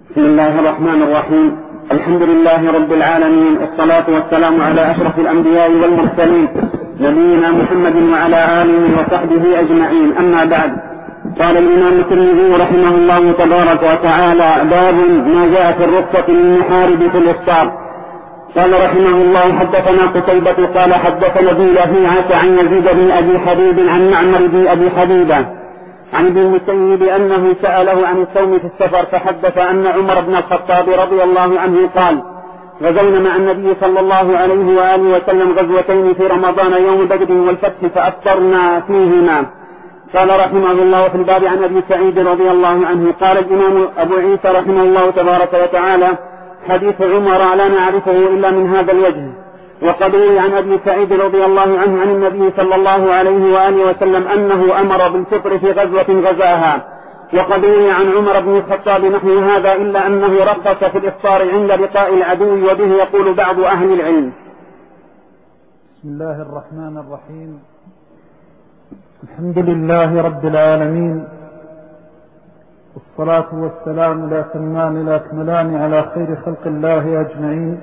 بسم الله الرحمن الرحيم. الحمد لله رب العالمين، والصلاة والسلام على أشرف الأنبياء والمرسلين نبينا محمد وعلى آله وصحبه أجمعين. أما بعد، قال الإمام الترمذي رحمه الله تبارك وتعالى: باب ما جاء في الرخصة للمحارب في الإفطار. قال رحمه الله: حدثنا قتيبة قال حدثنا ابن لهيعة عن يزيد بن أبي حبيب عن معمر بن أبي حبيبة عن ابن المسيب أنه سأله عن الصوم في السفر، فحدث أن عمر بن الخطاب رضي الله عنه قال: غزونا مع النبي صلى الله عليه وآله وسلم غزوتين في رمضان، يوم بدر والفتح، فأفطرنا فيهما. قال رحمه الله: في الباب عن أبي سعيد رضي الله عنه. قال الإمام أبو عيسى رحمه الله تبارك وتعالى: حديث عمر لا نعرفه إلا من هذا الوجه. وقد روي عن أبي سعيد رضي الله عنه عن النبي صلى الله عليه وآله وسلم أنه أمر بالفطر في غزوة غزاها. وقد روي عن عمر بن الخطاب نحو هذا، إلا أنه رخص في الإفطار عند لقاء العدو، وبه يقول بعض أهل العلم. بسم الله الرحمن الرحيم. الحمد لله رب العالمين، والصلاة والسلام الأتمان الأكملان على خير خلق الله أجمعين،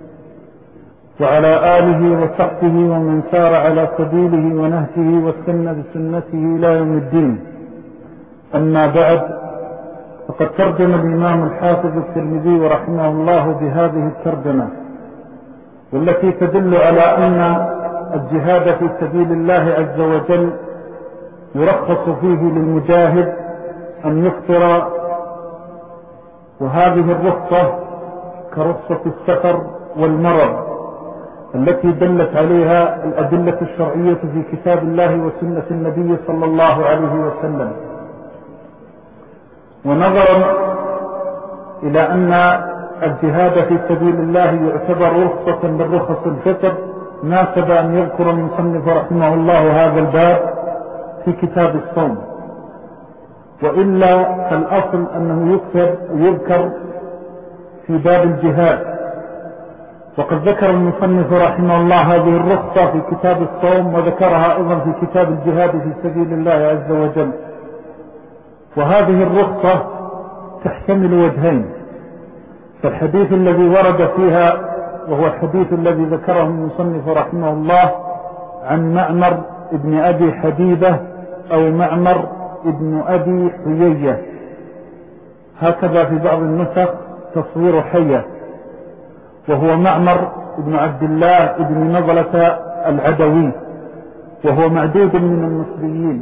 وعلى آله وصحبه ومن سار على سبيله ونهجه واستنى بسنته إلى يوم الدين. أما بعد، فقد ترجم الإمام الحافظ الترمذي رحمه الله بهذه الترجمة، والتي تدل على أن الجهاد في سبيل الله عز وجل يرخص فيه للمجاهد أن يفطر، وهذه الرخصة كرخصة السفر والمرض التي دلت عليها الأدلة الشرعية في كتاب الله وسنة النبي صلى الله عليه وسلم. ونظرا إلى أن الجهاد في سبيل الله يعتبر رخصة من رخص الفطر، ناسب أن يذكر المصنف رحمه الله هذا الباب في كتاب الصوم، وإلا فالأصل أنه يذكر في باب الجهاد. وقد ذكر المصنف رحمه الله هذه الرخصة في كتاب الصوم، وذكرها أيضا في كتاب الجهاد في سبيل الله عز وجل. وهذه الرخصة تحتمل وجهين: فالحديث الذي ورد فيها وهو الحديث الذي ذكره المصنف رحمه الله عن معمر ابن أبي حبيبة أو معمر ابن أبي حيية، هكذا في بعض النسخ تصوير حية، وهو معمر ابن عبد الله ابن نضلة العدوي، وهو معدود من المصريين.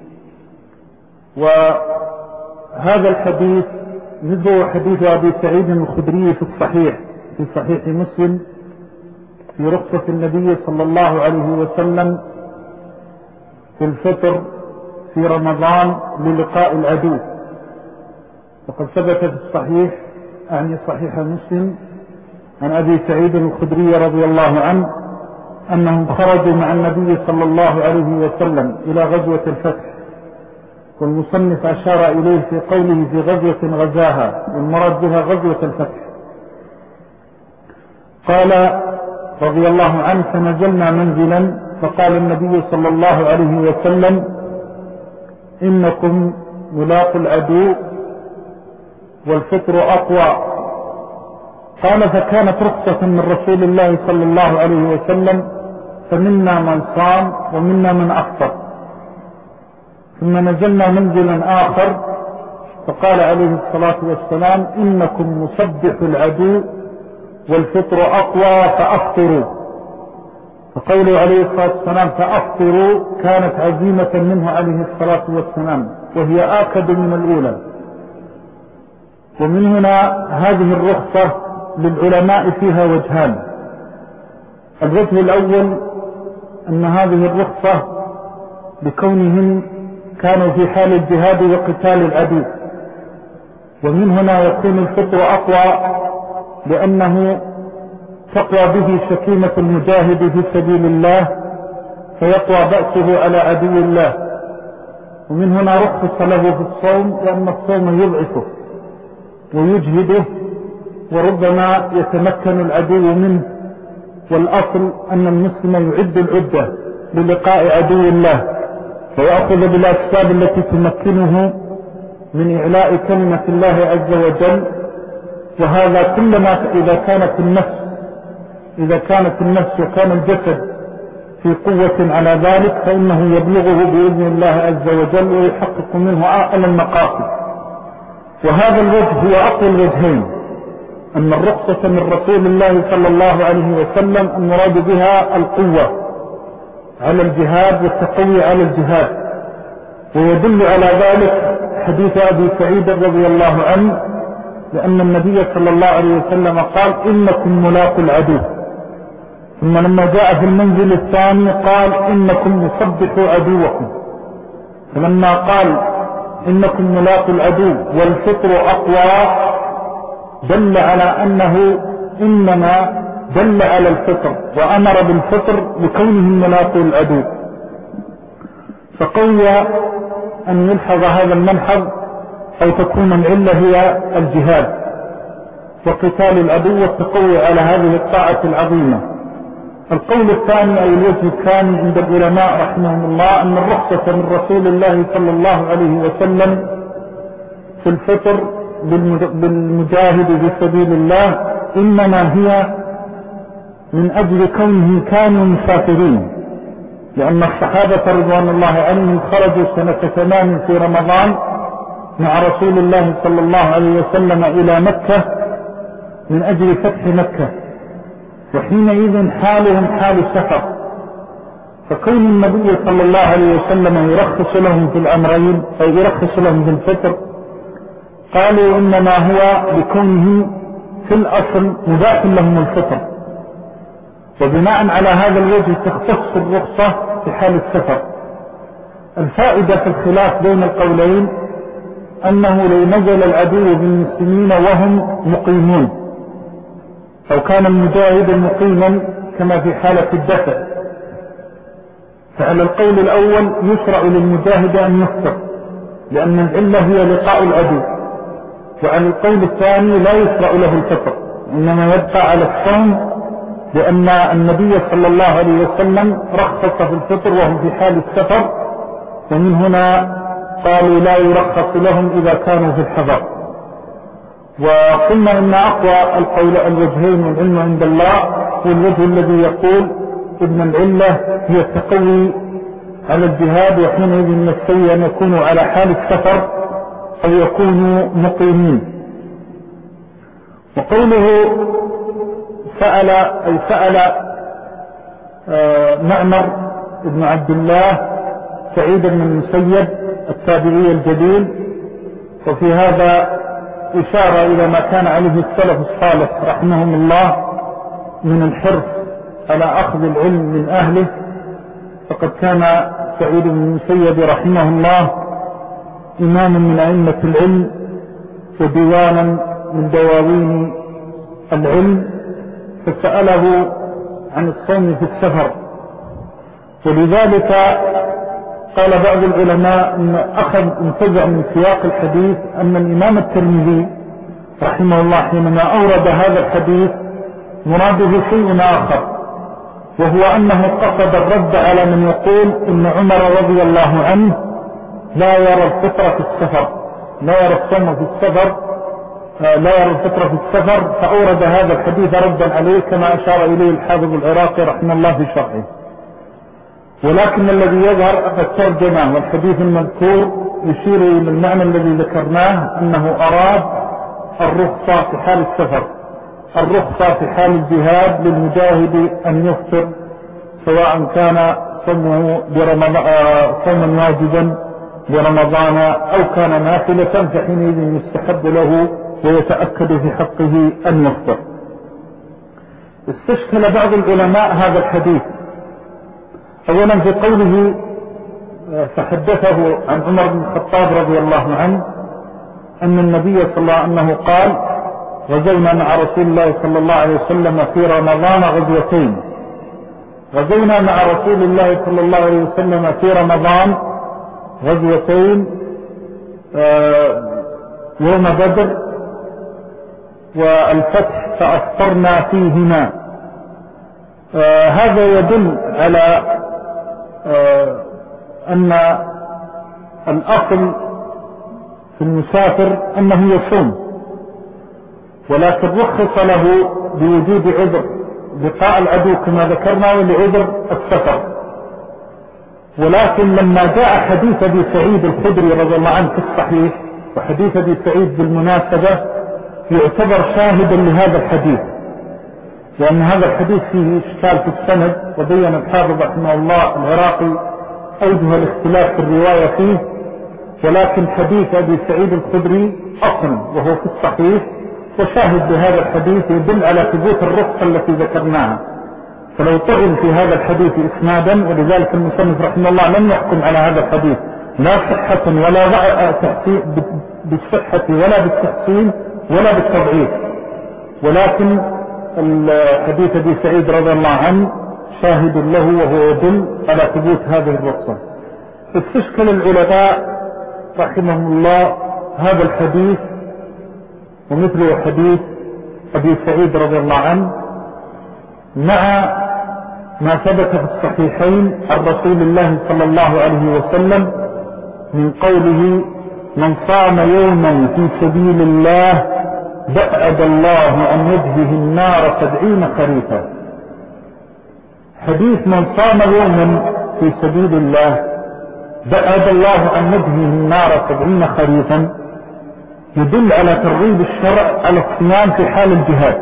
وهذا الحديث مثل حديث أبي سعيد الخدري في الصحيح، في صحيح مسلم، في رخصة النبي صلى الله عليه وسلم في الفطر في رمضان للقاء العدو. وقد ثبت في الصحيح، أعني صحيح مسلم، عن أبي سعيد الخدري رضي الله عنه أنهم خرجوا مع النبي صلى الله عليه وسلم إلى غزوة الفتح، والمصنف أشار إليه في قوله في غزوة غزاها، والمراد بها غزوة الفتح. قال رضي الله عنه: فنزلنا منزلا، فقال النبي صلى الله عليه وسلم: إنكم ملاقوا العدو والفطر أقوى. قال: فكانت رخصة من رسول الله صلى الله عليه وسلم، فمنا من صام ومنا من أفطر. ثم نزلنا منزلا آخر، فقال عليه الصلاة والسلام: إنكم مصبح العدو والفطر أقوى فأفطروا. فقوله عليه الصلاة والسلام فأفطروا كانت عزيمة منه عليه الصلاة والسلام، وهي آكد من الأولى. ومن هنا هذه الرخصة للعلماء فيها وجهان: الوجه الأول أن هذه الرخصة بكونهم كانوا في حال الجهاد وقتال العدو، ومن هنا يكون الفطر أقوى، لأنه تقوى به شكيمة المجاهد في سبيل الله، فيقوى بأسه على عدو الله. ومن هنا رخص له في الصوم، لأن الصوم يضعفه ويجهده، وربما يتمكن العدو منه. والأصل أن المسلم يعد العدة للقاء عدو الله، فيأخذ بالأسباب التي تمكنه من إعلاء كلمة الله عز وجل وهذا كلما إذا كانت النفس وكان الجسد في قوة على ذلك فإنه يبلغه بإذن الله عز وجل ويحقق منه أعلى المقاصد. وهذا الوجه هو أقوى الوجهين، أن الرخصة من رسول الله صلى الله عليه وسلم المراد بها القوة على الجهاد والتقوي على الجهاد. ويدل على ذلك حديث أبي سعيد رضي الله عنه، لأن النبي صلى الله عليه وسلم قال إنكم ملاقوا العدو، ثم لما جاء في المنزل الثاني قال إنكم مصبحوا عدوكم، فلما قال إنكم ملاقوا العدو والفطر أقوى دل على أنه إنما دل على الفطر وأمر بالفطر لكونهم ملاقوا العدو. فقوي أن يلحظ هذا الملحظ أو تكون العلة هي الجهاد وقتال العدو والتقوي على هذه الطاعة العظيمة. القول الثاني أو الوجه الثاني عند العلماء رحمهم الله أن الرخصة من رسول الله صلى الله عليه وسلم في الفطر بالمجاهد في سبيل الله إنما هي من أجل كونهم كانوا مسافرين، لأن الصحابة رضوان الله عليهم خرجوا سنة 8 في رمضان مع رسول الله صلى الله عليه وسلم إلى مكة من أجل فتح مكة، وحينئذ حالهم حال سفر، فكون النبي صلى الله عليه وسلم يرخص لهم في الأمرين أو يرخص لهم في الفطر قالوا إنما هو لكونه في الأصل مباح لهم الفطر، وبناء على هذا الوجه تختص الرخصة في حال السفر. الفائدة في الخلاف بين القولين أنه لو نزل العدو بالمسلمين وهم مقيمون أو كان المجاهد مقيما كما في حالة الدفع، فعلى القول الأول يشرع للمجاهد أن يفطر لأن العلة هي لقاء العدو، وعلى القول الثاني لا يشرع له الفطر إنما يبقى على الصوم، لأن النبي صلى الله عليه وسلم رخص في الفطر وهم في حال السفر، ومن هنا قالوا لا يرخص لهم إذا كانوا في الحضر. وقلنا إن أقوى القول الوجهين والعلم عند الله هو الوجه الذي يقول إن العلة هي التقوي على الجهاد، وحينئذ نستوي أن يكونوا على حال السفر أو يكونوا مقيمين. وقوله سأل معمر بن عبد الله سعيد بن المسيب التابعي الجليل، وفي هذا إشارة إلى ما كان عليه السلف الصالح رحمهم الله من الحرص على أخذ العلم من أهله، فقد كان سعيد بن المسيب رحمه الله إماما من أئمة العلم وديوانا من دواوين العلم، فسأله عن الصوم في السفر. ولذلك قال بعض العلماء أن انتزع من سياق الحديث أن الإمام الترمذي رحمه الله حينما أورد هذا الحديث مراده شيء آخر، وهو أنه قصد الرد على من يقول إن عمر رضي الله عنه لا يرى الفطرة في السفر، لا يرى الصوم في السفر، لا يرى الفطرة في السفر، فأورد هذا الحديث ردا عليه كما أشار إليه الحافظ العراقي رحمه الله في شرحه. ولكن الذي يظهر أن الترجمة والحديث المذكور يشير إلى المعنى الذي ذكرناه، أنه أراد الرخصة في حال السفر، الرخصة في حال الجهاد للمجاهد أن يفطر سواء كان صومه صوما واجبا برمضان أو كان نافلة، فحينئذ يستحب له ويتأكد في حقه أن يفطر. استشكل بعض العلماء هذا الحديث، أولا في قوله فحدثه عن عمر بن الخطاب رضي الله عنه أن النبي صلى الله عليه وسلم قال غزونا مع رسول الله صلى الله عليه وسلم في رمضان غزوتين، غزونا مع رسول الله صلى الله عليه وسلم في رمضان غزوتين، يوم بدر والفتح فأفطرنا فيهما. هذا يدل على أن الأصل في المسافر أنه يصوم، ولكن رخص له بوجود عذر لقاء العدو كما ذكرنا ولعذر السفر. ولكن لما جاء حديث أبي سعيد الخدري رضي الله عنه في الصحيح، وحديث أبي سعيد بالمناسبة يعتبر شاهدا لهذا الحديث، لأن هذا الحديث فيه إشكال في السند، وبين الحافظ رحمه الله العراقي أوجه الاختلاف في الرواية فيه. ولكن حديث أبي سعيد الخدري أصل وهو في الصحيح، وشاهد بهذا الحديث يدل على ثبوت الرخصة التي ذكرناها. فلو طعن في هذا الحديث إسنادا، ولذلك المصنف رحمه الله لم يحكم على هذا الحديث لا صحة ولا بالصحة ولا بالتحسين ولا بالتضعيف، ولكن الحديث أبي سعيد رضي الله عنه شاهد له وهو يدل على ثبوت هذه الرخصة. استشكل العلماء رحمهم الله هذا الحديث ومثله حديث أبي سعيد رضي الله عنه مع ما ثبت في الصحيحين عن رسول الله صلى الله عليه وسلم من قوله: من صام يوما في سبيل الله بعد الله عن وجهه النار 70 خريفا. حديث من صام يوما في سبيل الله بعد الله عن وجهه النار 70 خريفا يدل على ترغيب الشرع على الصيام في حال الجهاد.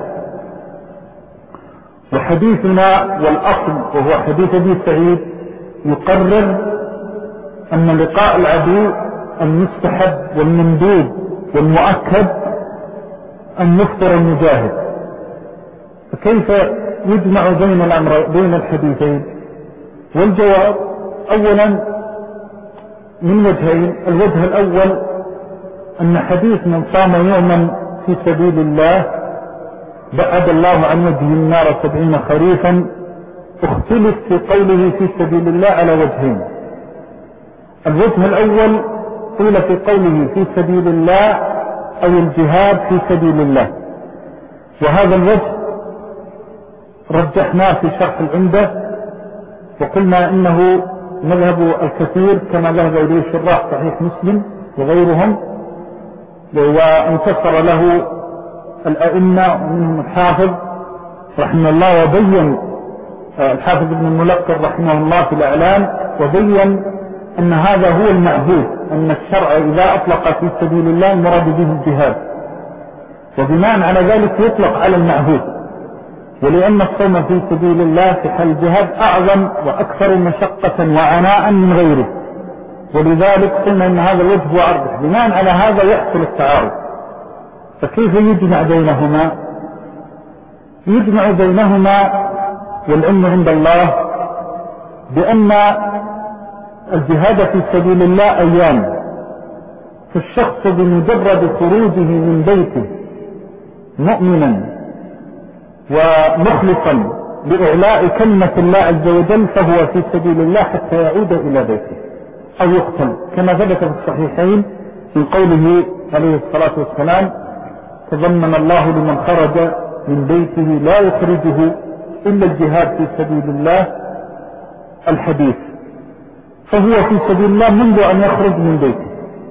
وحديثنا والأصل وهو حديث أبي سعيد يقرر أن لقاء العدو المستحب والمندوب والمؤكد أن يفطر المجاهد. فكيف يجمع بين الحديثين؟ والجواب أولا من وجهين. الوجه الأول أن حديث من صام يوما في سبيل الله بعد الله عن وجه النار 70 خريفا اختلف في قوله في سبيل الله على وجهين. الوجه الأول قيل في قوله في سبيل الله أو الجهاد في سبيل الله، وهذا الوجه رجحناه في شرح العمدة وقلنا إنه مذهب الكثير كما ذهب إليه شراح صحيح مسلم وغيرهم، وانتصر له الأئمة ومنهم الحافظ رحمه الله، وبين الحافظ ابن الملقن رحمه الله في الإعلام وبين أن هذا هو المعهود، أن الشرع إذا أطلق في سبيل الله المراد به الجهاد، وبناء على ذلك يطلق على المعهود. ولأن الصوم في سبيل الله في حال الجهاد أعظم وأكثر مشقة وعناء من غيره، ولذلك قلنا أن هذا الوجه هو أرجح. بناء على هذا يحصل التعارض. فكيف يجمع بينهما؟ يجمع بينهما والعلم عند الله بأن الجهاد في سبيل الله أيام، فالشخص بمجرد خروجه من بيته مؤمنا ومخلصا لإعلاء كلمة الله عز وجل فهو في سبيل الله حتى يعود إلى بيته أو يقتل، كما ثبت في الصحيحين من قوله عليه الصلاة والسلام: تضمن الله لمن خرج من بيته لا يخرجه إلا الجهاد في سبيل الله الحديث، فهو في سبيل الله منذ أن يخرج من بيته.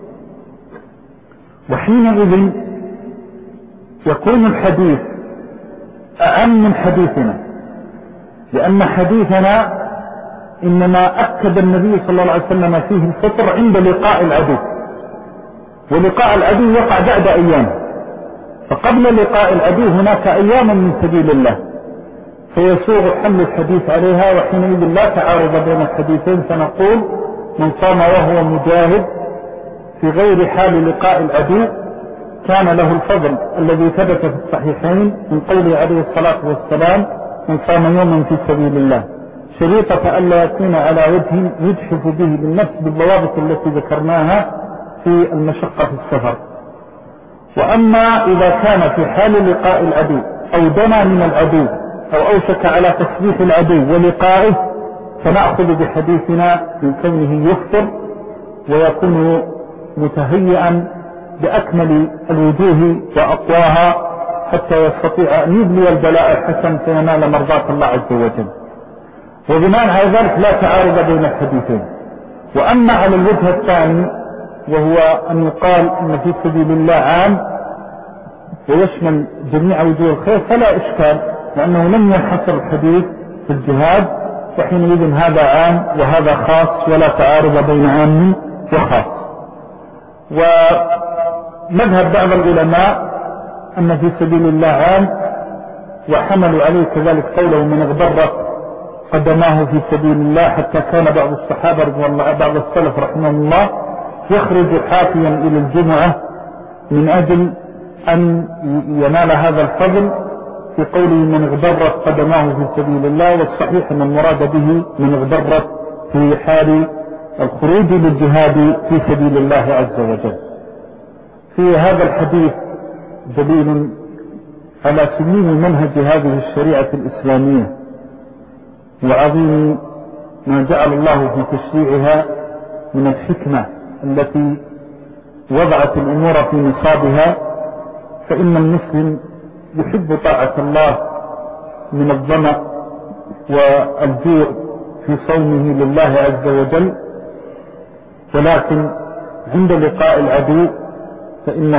وحينئذ يكون الحديث أعم من حديثنا، لأن حديثنا إنما أكد النبي صلى الله عليه وسلم فيه الفطر عند لقاء العدو، ولقاء العدو يقع بعد أيام، فقبل لقاء العدو هناك أيام من سبيل الله، فيسوغ حمل الحديث عليها. وحينئذ لا تعارض بين الحديثين، فنقول من صام وهو مجاهد في غير حال لقاء العدو كان له الفضل الذي ثبت في الصحيحين من قوله عليه الصلاة والسلام: من صام يوما في سبيل الله، شريطة ألا يكون على وجه يجحف به بالنفس بالضوابط التي ذكرناها في المشقة في السفر. وأما إذا كان في حال لقاء العدو أو دنا من العدو أو أوشك على تسبيح العدو ولقائه، فنأخذ بحديثنا من كونه يفطر ويكون متهيئا بأكمل الوجوه وأقواها حتى يستطيع أن يبلي البلاء الحسن فينال مرضاة الله عز وجل. وبناء على ذلك لا تعارض بين الحديثين. وأما على الوجه الثاني وهو أن يقال أن في سبيل الله عام، ويشمل جميع وجوه الخير فلا إشكال، لأنه لم ينحصر الحديث في الجهاد، وحينئذ هذا عام وهذا خاص ولا تعارض بين عام وخاص. ومذهب بعض العلماء أن في سبيل الله عام، وحملوا عليه كذلك قوله من اغبرت قدماه في سبيل الله، حتى كان بعض الصحابة رضي الله بعض السلف رحمه الله يخرج حافيا إلى الجمعة من أجل أن ينال هذا الفضل في قوله من اغبرت قدماه في سبيل الله. والصحيح أن المراد به من اغبرت في حال الخروج للجهاد في سبيل الله عز وجل. في هذا الحديث دليل على سمو منهج هذه الشريعة الإسلامية وعظيم ما جعل الله في تشريعها من الحكمة التي وضعت الأمور في نصابها. فإن المسلم يحب طاعة الله من الظمأ والجوع في صومه لله عز وجل، ولكن عند لقاء العدو فإن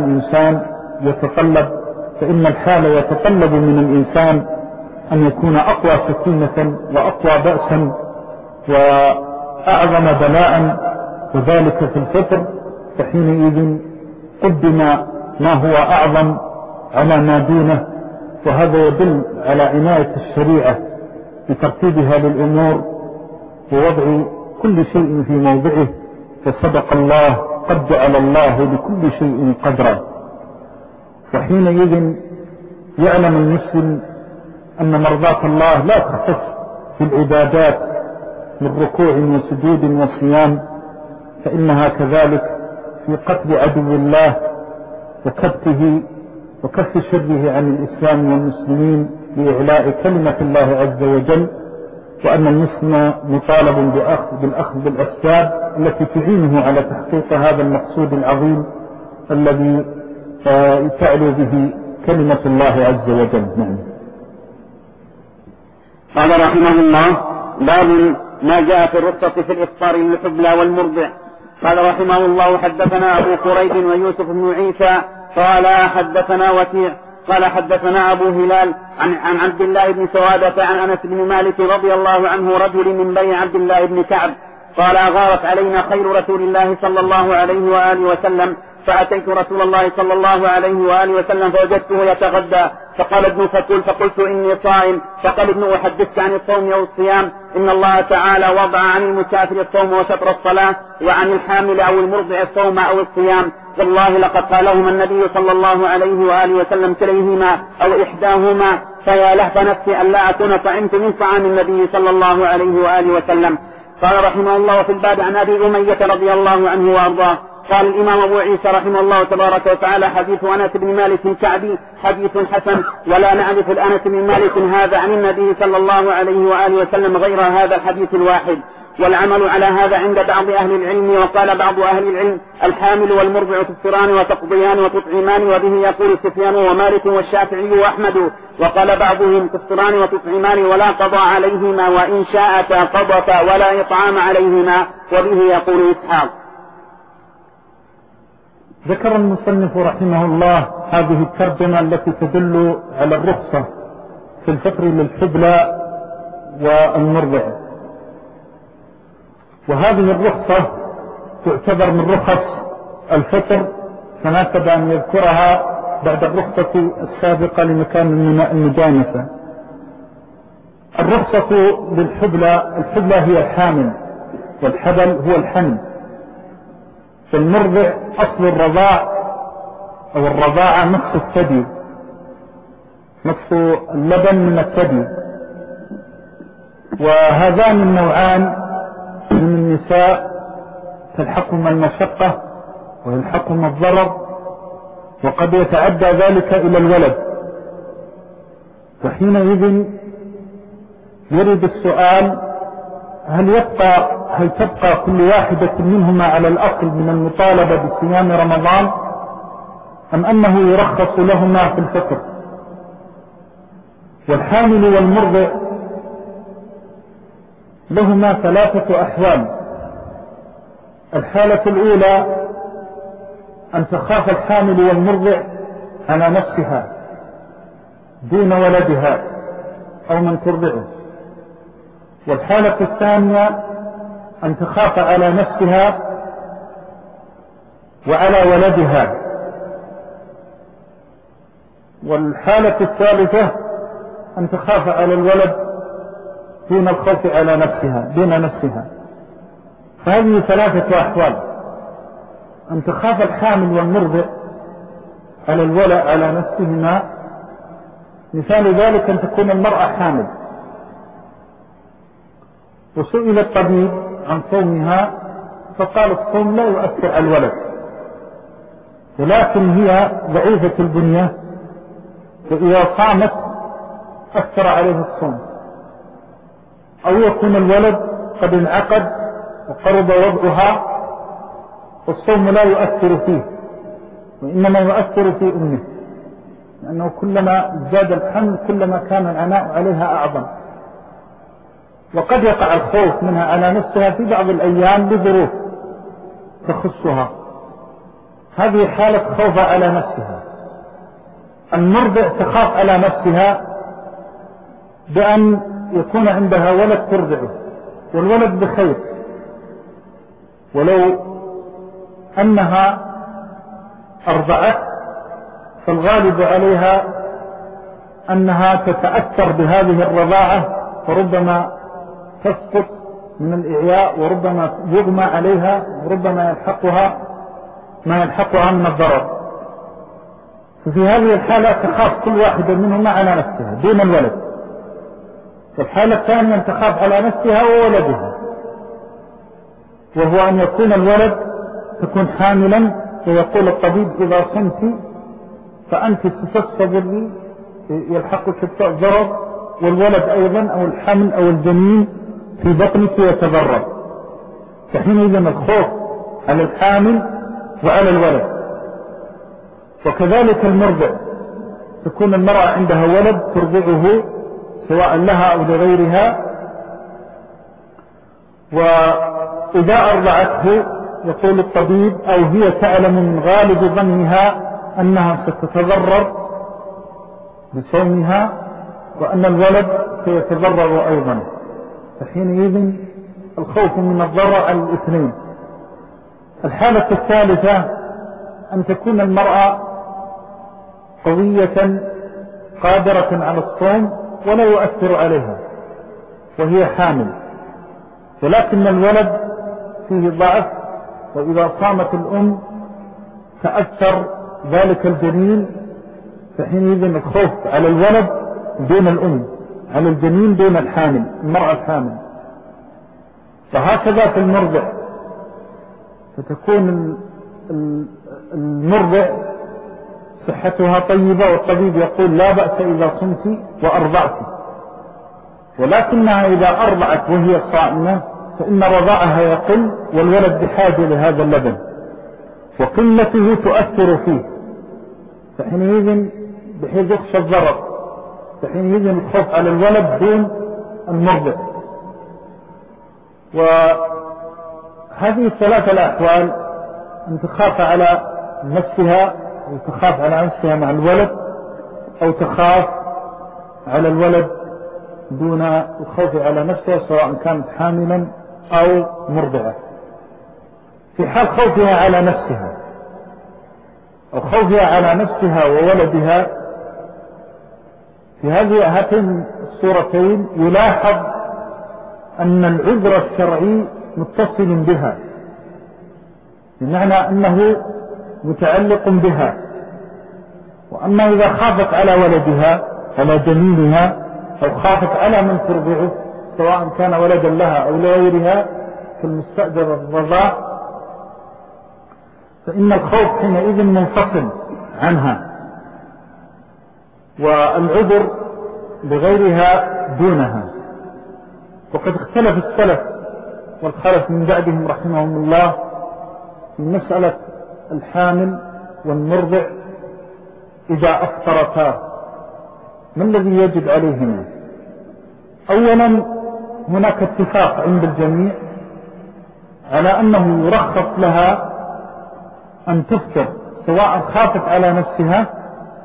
الحال يتطلب من الإنسان أن يكون أقوى سكينة وأقوى بأسا وأعظم بلاء، وذلك في الفطر. فحينئذ قدم ما هو أعظم على ما دونه، وهذا يدل على عناية الشريعة بترتيبها للأمور ووضع كل شيء في موضعه. فصدق الله قد جعل الله لكل شيء قدرا. وحينئذ يعلم المسلم أن مرضاة الله لا تختص في العبادات من ركوع وسجود وصيام، فإنها كذلك في قتل عدو الله وكبته وكف شره عن الإسلام والمسلمين لإعلاء كلمة الله عز وجل. وأن المسلم مطالب بالأخذ بالأسباب التي تعينه على تحقيق هذا المقصود العظيم الذي تعلو به كلمة الله عز وجل. نعم. قال رحمه الله: باب ما جاء في الرخصة في الإفطار للحبلى والمرضع. قال رحمه الله: حدثنا أبو كريب ويوسف بن عيسى قال حدثنا وكيع قال حدثنا أبو هلال عن عبد الله بن سوادة عن أنس بن مالك رضي الله عنه رجل من بني عبد الله بن كعب قال: غارت علينا خير رسول الله صلى الله عليه وآله وسلم، فأتيت رسول الله صلى الله عليه وآله وسلم فوجدته يتغدى، فقال ابن فقلت إني صائم، فقال ابن أحدثك عن الصوم أو الصيام؟ إن الله تعالى وضع عن المسافر الصوم وشطر الصلاة، وعن الحامل أو المرضع الصوم أو الصيام. والله لقد قالهما النبي صلى الله عليه وآله وسلم كليهما أو إحداهما، فيا لهف نفسي أن لا أكون طعمت من طعام النبي صلى الله عليه وآله وسلم. قال رحمه الله: في الباب عن أبي أمية رضي الله عنه وأرضاه. قال الإمام أبو عيسى رحمه الله تبارك وتعالى: حديث أنس بن مالك الكعبي حديث حسن، ولا نعرف الأنس بن مالك هذا عن النبي صلى الله عليه وآله وسلم غير هذا الحديث الواحد. والعمل على هذا عند بعض أهل العلم. وقال بعض أهل العلم: الحامل والمرضع تفطران وتقضيان وتطعمان، وبه يقول سفيان ومالك والشافعي وأحمد. وقال بعضهم: تفطران وتطعمان ولا قضاء عليهما، وإن شاءتا قضتا ولا إطعام عليهما، وبه يقول إسحاق. ذكر المصنف رحمه الله هذه الترجمة التي تدل على الرخصة في الفطر للحبلى والمرضع. وهذه الرخصة تعتبر من رخص الفطر، فناسب أن يذكرها بعد الرخصة السابقة لمكان المجانسة. الرخصة للحبلى، الحبلى هي الحامل، والحبل هو الحمل. فالمرضع أصل الرضاع أو الرضاعة نصف الثدي، نصف اللبن من الثدي. وهذان النوعان من النساء تلحقهما المشقة ويلحقهما الضرر، وقد يتعدى ذلك إلى الولد. وحينئذ يرد السؤال: هل تبقى كل واحدة منهما على الأصل من المطالبة بصيام رمضان، أم أنه يرخص لهما في الفطر؟ والحامل والمرضع لهما ثلاثة أحوال. الحالة الأولى أن تخاف الحامل والمرضع على نفسها دون ولدها أو من ترضعه. والحالة الثانية أن تخاف على نفسها وعلى ولدها. والحالة الثالثة أن تخاف على الولد دون الخوف على نفسها دون نفسها. فهذه ثلاثة أحوال: أن تخاف الحامل والمرضع على الولد على نفسهما. مثال ذلك أن تكون المرأة حامل وسئل الطبيب عن صومها فقال الصوم لا يؤثر على الولد، ولكن هي ضعيفة البنية وإذا صامت أثر عليه الصوم، أو يكون الولد قد انعقد وقرب وضعها والصوم لا يؤثر فيه وإنما يؤثر في أمه، لأنه كلما زاد الحمل كلما كان العناء عليها أعظم. وقد يقع الخوف منها على نفسها في بعض الأيام بظروف تخصها، هذه حالة خوف على نفسها. المرضع تخاف على نفسها بأن يكون عندها ولد ترضعه والولد بخير، ولو أنها أرضعت فالغالب عليها أنها تتأثر بهذه الرضاعة فربما تسقط من الإعياء وربما يغمى عليها وربما يلحقها ما يلحقها من الضرر. ففي هذه الحالة تخاف كل واحدة منهما على نفسها دون الولد. والحالة الثانية أن تخاف على نفسها وولدها، وهو أن يكون الولد تكون حاملا ويقول الطبيب إذا صمت فأنت ستستضر يلحقك الضرر، والولد أيضا أو الحمل أو الجنين في بطنك يتضرر. فحينئذ الخوف على الحامل وعلى الولد. وكذلك المرضع تكون المرأة عندها ولد ترضعه سواء لها أو لغيرها، وإذا أرضعته يقول الطبيب أو هي تعلم من غالب ظنها أنها ستتضرر بصومها وأن الولد سيتضرر أيضا، فحينئذ الخوف من الضرر على الاثنين. الحالة الثالثة أن تكون المرأة قوية قادرة على الصوم ولا يؤثر عليها وهي حامل، ولكن الولد فيه ضعف، وإذا صامت الأم تأثر ذلك الجنين، فحينئذ الخوف على الولد دون الأم، على الجنين دون الحامل المرأة الحامل. فهكذا في المرضع فتكون المرضع صحتها طيبة والطبيب يقول لا بأس إذا صمت وأرضعت، ولكنها إذا أرضعت وهي صائمة فإن رضاعها يقل والولد بحاجة لهذا اللبن وقلته تؤثر فيه، فحينئذ بحيث يخشى الضرر، فحينئذ الخوف على الولد دون المرضع. وهذه الثلاثة الأحوال أن تخاف على نفسها أو تخاف على نفسها مع الولد، أو تخاف على الولد دون الخوف على نفسها سواء كانت حاملا أو مرضعة. في حال خوفها على نفسها أو خوفها على نفسها وولدها في هاتين الصورتين يلاحظ أن العذر الشرعي متصل بها، بمعنى أنه متعلق بها. وأما إذا خافت على ولدها على جنينها أو خافت على من ترضعه سواء كان ولدا لها أو لغيرها في المستأجر الرضاع، فإن الخوف حينئذ منفصل عنها، والعذر لغيرها دونها. وقد اختلف السلف والخلف من بعدهم رحمهم الله في مسألة الحامل والمرضع إذا أفطرتا ما الذي يجب عليهما؟ أولا هناك اتفاق عند الجميع على أنه يرخص لها أن تفطر سواء خافت على نفسها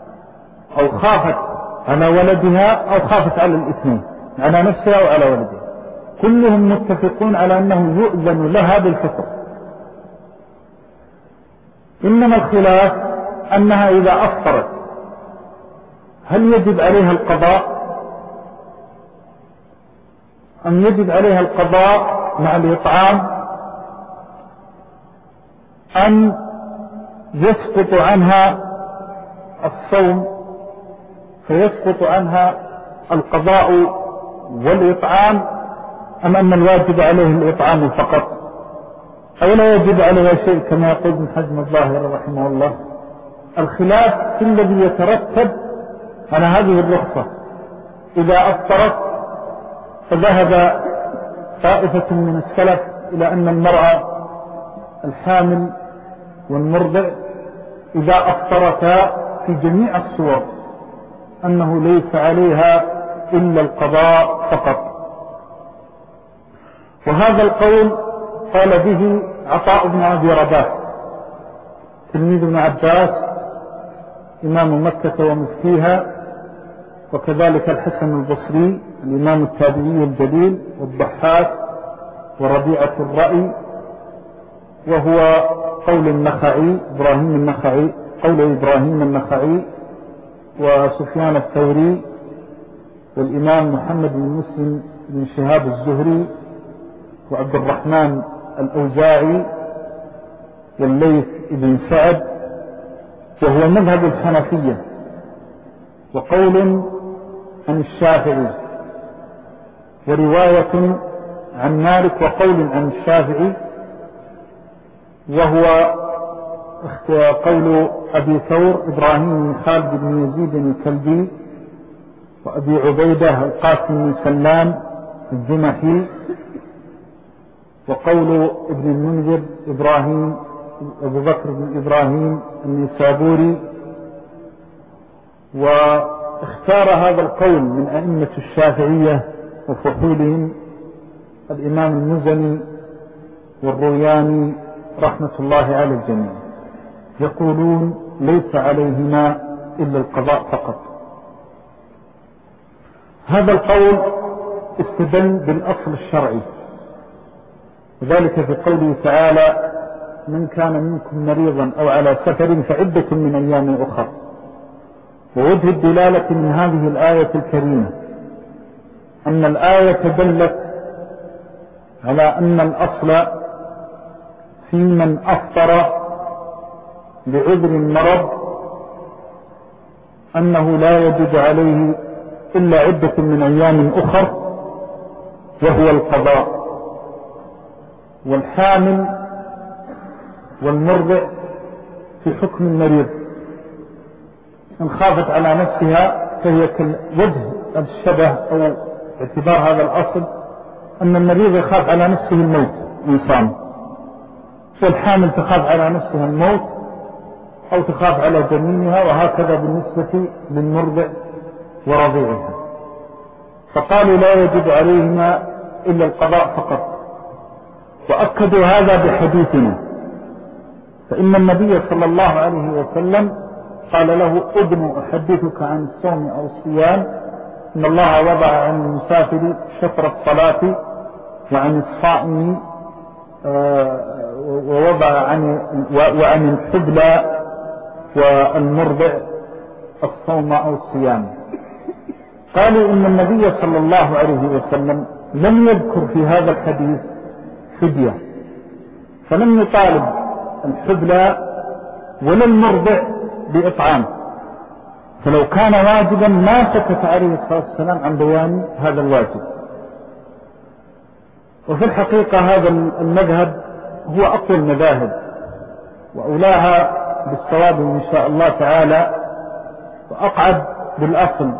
أو خافت على ولدها أو خافت على الاثنين، على نفسها وعلى ولدها، كلهم متفقون على أنه يؤذن لها بالفطر. إنما الخلاف أنها إذا أفطرت هل يجب عليها القضاء أم يجب عليها القضاء مع الإطعام، أم يسقط عنها الصوم فيسقط عنها القضاء والإطعام، أم أن الواجب عليه الإطعام فقط أو لا يجب عليها شيء كما يقول ابن حزم الظاهر رحمه الله. الخلاف في الذي يترتب على هذه الرخصة. إذا أفطرت فذهب طائفة من السلف إلى أن المرأة الحامل والمرضع إذا أفطرتا في جميع الصور أنه ليس عليها إلا القضاء فقط، وهذا القول قال به عطاء بن أبي رباح تلميذ ابن عباس إمام مكة ومفتيها، وكذلك الحسن البصري الإمام التابعي الجليل، والضحاك وربيعة الرأي، وهو قول النخعي إبراهيم النخعي، قول إبراهيم النخعي وسفيان الثوري والإمام محمد بن مسلم بن شهاب الزهري وعبد الرحمن الأوزاعي والليث بن سعد، وهو مذهب الحنفية، وقول عن الشافعي، ورواية عن مالك، وقول عن الشافعي، وهو قول أبي ثور إبراهيم بن خالد بن يزيد الكلبي، وأبي عبيدة القاسم بن سلام الجمحي، وقول ابن المنذر إبراهيم أبو بكر بن إبراهيم النسابوري. واختار هذا القول من أئمة الشافعية وفحولهم الإمام المزني والروياني رحمة الله على الجميع، يقولون ليس عليهما إلا القضاء فقط. هذا القول استدل بالأصل الشرعي، وذلك في قوله تعالى من كان منكم مريضا أو على سفر فعدة من أيام أخر. ووجه الدلالة من هذه الآية الكريمة أن الآية دلت على أن الأصل في من أفطر بعذر المرض أنه لا يجب عليه إلا عدة من أيام أخر وهو القضاء. والحامل والمرضع في حكم المريض، إن خافت على نفسها فهي كالوجه الشبه أو اعتبار هذا الأصل أن المريض يخاف على نفسه الموت إنسان، والحامل تخاف على نفسها الموت أو تخاف على جنينها، وهكذا بالنسبة للمرضع ورضيعها. فقالوا لا يجب عليهما إلا القضاء فقط، وأكدوا هذا بحديثنا، فإن النبي صلى الله عليه وسلم قال له أدن أحدثك عن الصوم أو الصيام، إن الله وضع عن المسافر شطر الصلاة وعن الصائم ووضع وعن الحبلى والمرضع الصوم أو الصيام. قالوا إن النبي صلى الله عليه وسلم لم يذكر في هذا الحديث فدية، فلم يطالب الحبلى ولا المرضع بإطعام، فلو كان واجبا ما سكت عليه الصلاة والسلام عن بيان هذا الواجب. وفي الحقيقة هذا المذهب هو أقوى المذاهب وأولاها بالصواب إن شاء الله تعالى، وأقعد بالأصل.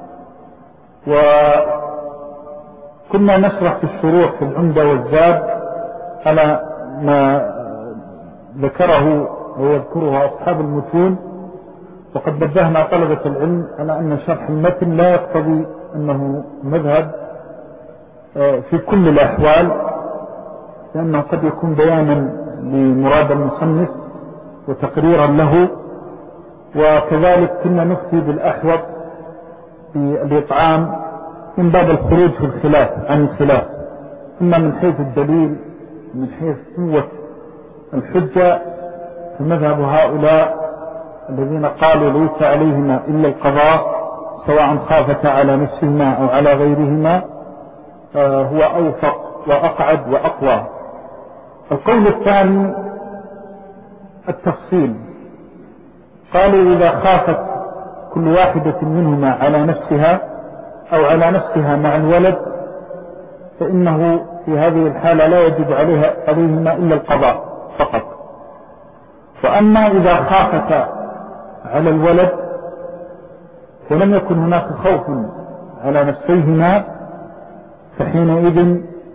وكنا نشرح في الشروح في العمدة والزاد على ما ذكره ويذكره أصحاب المتون، وقد نبهنا طلبة العلم على أن شرح المتن لا يقتضي أنه مذهب في كل الأحوال، لأنه قد يكون بيانا لمراد المصنف وتقريرا له، وكذلك كنا نفتي بالأحوط في الإطعام من باب الخروج في الخلاف عن الخلاف، إما من حيث الدليل من حيث قوة الحجة، فمذهب هؤلاء الذين قالوا ليس عليهما إلا القضاء سواء خافتا على نفسهما أو على غيرهما هو أوفق وأقعد وأقوى. القول الثاني التفصيل، قالوا إذا خافت كل واحدة منهما على نفسها أو على نفسها مع الولد فإنه في هذه الحالة لا يجب عليهما إلا القضاء فقط. وأما إذا خافتا على الولد ولم يكن هناك خوف على نفسيهما فحينئذ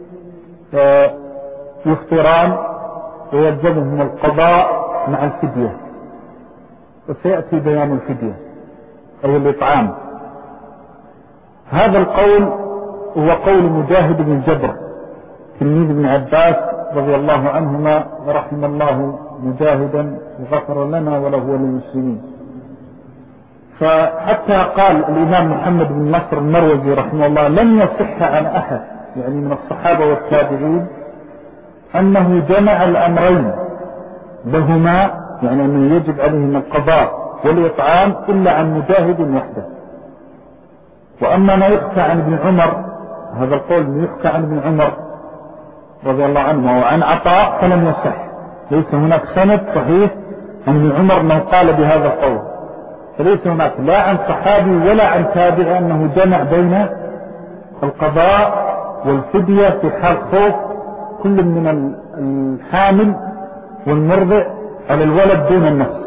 يفطران ويلزمهم القضاء مع الفدية، وسيأتي بيان الفدية أي الإطعام. هذا القول هو قول مجاهد بن جبر تلميذ ابن عباس رضي الله عنهما ورحم الله مجاهدا وغفر لنا وله وللمسلمين. فحتى قال الإمام محمد بن نصر المروزي رحمه الله لم يصح عن أحد يعني من الصحابة والتابعين أنه جمع الأمرين لهما، يعني أنه يجب عليهم القضاء والإطعام إلا عن مجاهد وحده. وأما ما يحكى عن ابن عمر، هذا القول يحكى عن ابن عمر رضي الله عنه وعن عطاء فلم يصح، ليس هناك سند صحيح عن ابن عمر أنه قال بهذا القول، فليس هناك لا عن صحابي ولا عن تابع أنه جمع بين القضاء والفدية في حال خوف كل من الحامل والمرضع على الولد دون النفس.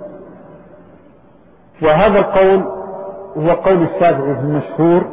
وهذا القول هو قول الشافعي المشهور،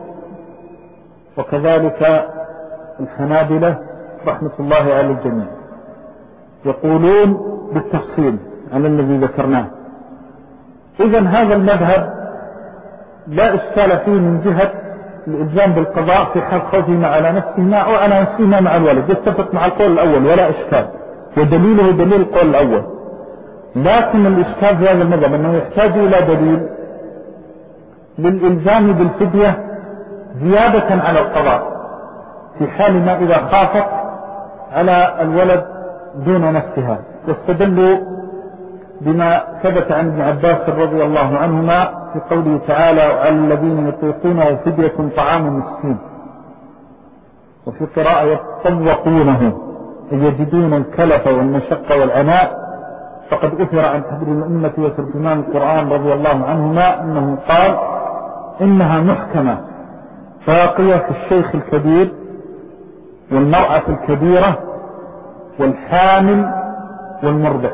وكذلك الحنابلة رحمة الله على الجميع يقولون بالتفصيل على الذي ذكرناه. إذن هذا المذهب لا إشكال فيه من جهة الإلزام بالقضاء في حال خوفهما على نفسهما أو على نفسهما مع الولد، يتفق مع القول الأول ولا إشكال، ودليله دليل القول الأول. لكن الإشكال في هذا المذهب أنه يحتاج إلى دليل للإلزام بالفدية زيادة على القضاء في حال ما إذا خافت على الولد دون نفسها. واستدلوا بما ثبت عن ابن عباس رضي الله عنهما في قوله تعالى وعلى الذين يطيقونه فدية طعام مسكين، وفي قراءة يتطوقونه يجدون الكلف والمشقة والعناء. فقد أثر عن حبر الأمة وترجمان القرآن رضي الله عنهما أنه قال إنها محكمة باقية في الشيخ الكبير والمرأة الكبيرة والحامل والمرضع.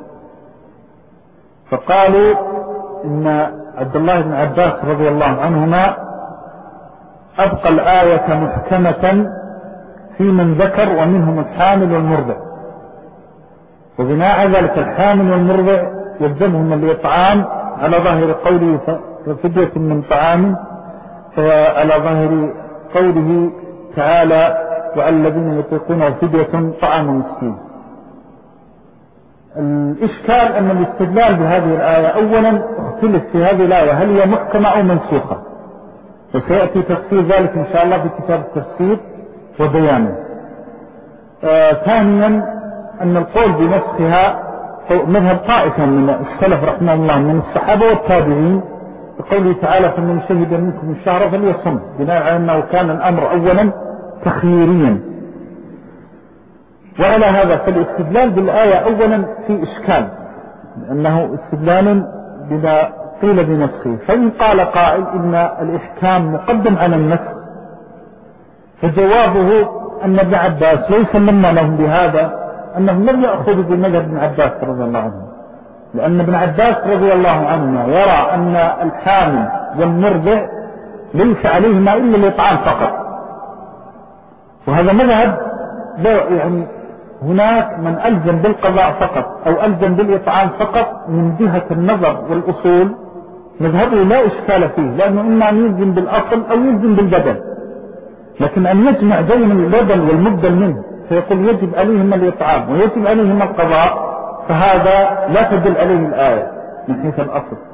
فقالوا إن عبد الله بن عباس رضي الله عنهما أبقى الآية محكمة في من ذكر ومنهم الحامل والمرضع، وبناء على ذلك الحامل والمرضع يلزمهم الإطعام على ظاهر قوله فدية من طعام، فعلى ظاهر قوله تعالى وعلى الذين يطيقونه فدية طعام مسكين. الإشكال أن الاستدلال بهذه الآية أولا اختلف في هذه الآية هل هي محكمة أو منسوخة، وسيأتي تفسير ذلك إن شاء الله في كتاب التفسير وبيانه. ثانيا أن القول بنسخها مذهب طائفة من السلف رحمه الله من الصحابة والتابعين بقوله تعالى فمن شهد منكم الشهر فليصم، بناء على أنه كان الأمر أولا تخييريا. وعلى هذا فالاستدلال بالآية أولا في إشكال لأنه استدلال بما قيل بنسخه. فإن قال قائل إن الإحكام مقدم على النسخ فجوابه أن ابن عباس ليس مما لهم بهذا أنهم لم يأخذوا بمذهب ابن عباس رضي الله عنه، لأن ابن عباس رضي الله عنه يرى أن الحامل والمرضع ليس عليهما إلا الإطعام فقط، وهذا مذهب يعني هناك من ألزم بالقضاء فقط أو ألزم بالإطعام فقط من جهة النظر والأصول مذهبه لا إشكال فيه، لأنه إما أن يلزم بالأصل أو يلزم بالبدل، لكن أن يجمع بين البدل والمبدل منه فيقول يجب عليهما الإطعام ويجب عليهما القضاء، فهذا لا تدل عليه الآية من حيث الأصل.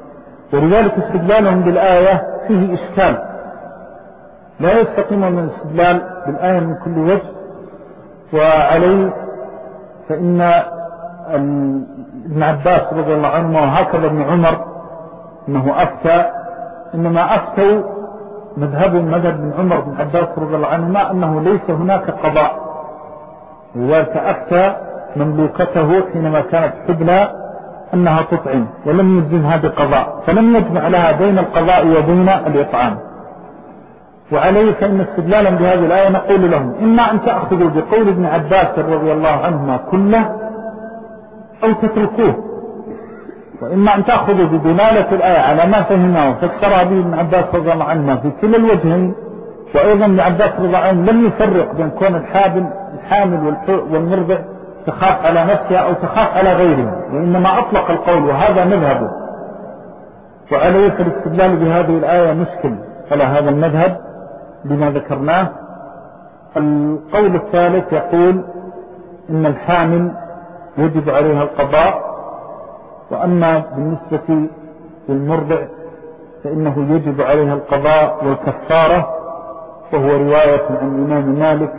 ولذلك استدلالهم بالآية فيه إشكال، لا يستقيم من الاستدلال بالآية من كل وجه. وعليه فإن ابن عباس رضي الله عنه وهكذا ابن عمر أنه أفتى، إنما أفتوا مذهب ابن عمر بن عباس رضي الله عنهما أنه ليس هناك قضاء، لذلك أفتى مملوكته حينما كانت حبلى أنها تطعم ولم يلزمها بقضاء، فلم يجمع لها بين القضاء وبين الإطعام. وعليه فإن استدلالا بهذه الآية نقول لهم إما أن تأخذوا بقول ابن عباس رضي الله عنهما كله أو تتركوه، وإما أن تأخذوا بدلالة الآية على ما فهمه وفسرها به ابن عباس رضي الله عنهما في كل الوجهين. وأيضا ابن عباس رضي الله عنه لم يفرق بين كون الحامل والمرضع تخاف على نفسها أو تخاف على غيرها، وإنما أطلق القول وهذا مذهبه. وعليه فالاستدلال بهذه الآية مشكل على هذا المذهب بما ذكرناه. القول الثالث يقول إن الحامل يجب عليها القضاء، وأما بالنسبة للمرضع فإنه يجب عليها القضاء والكفارة، وهو رواية عن الإمام مالك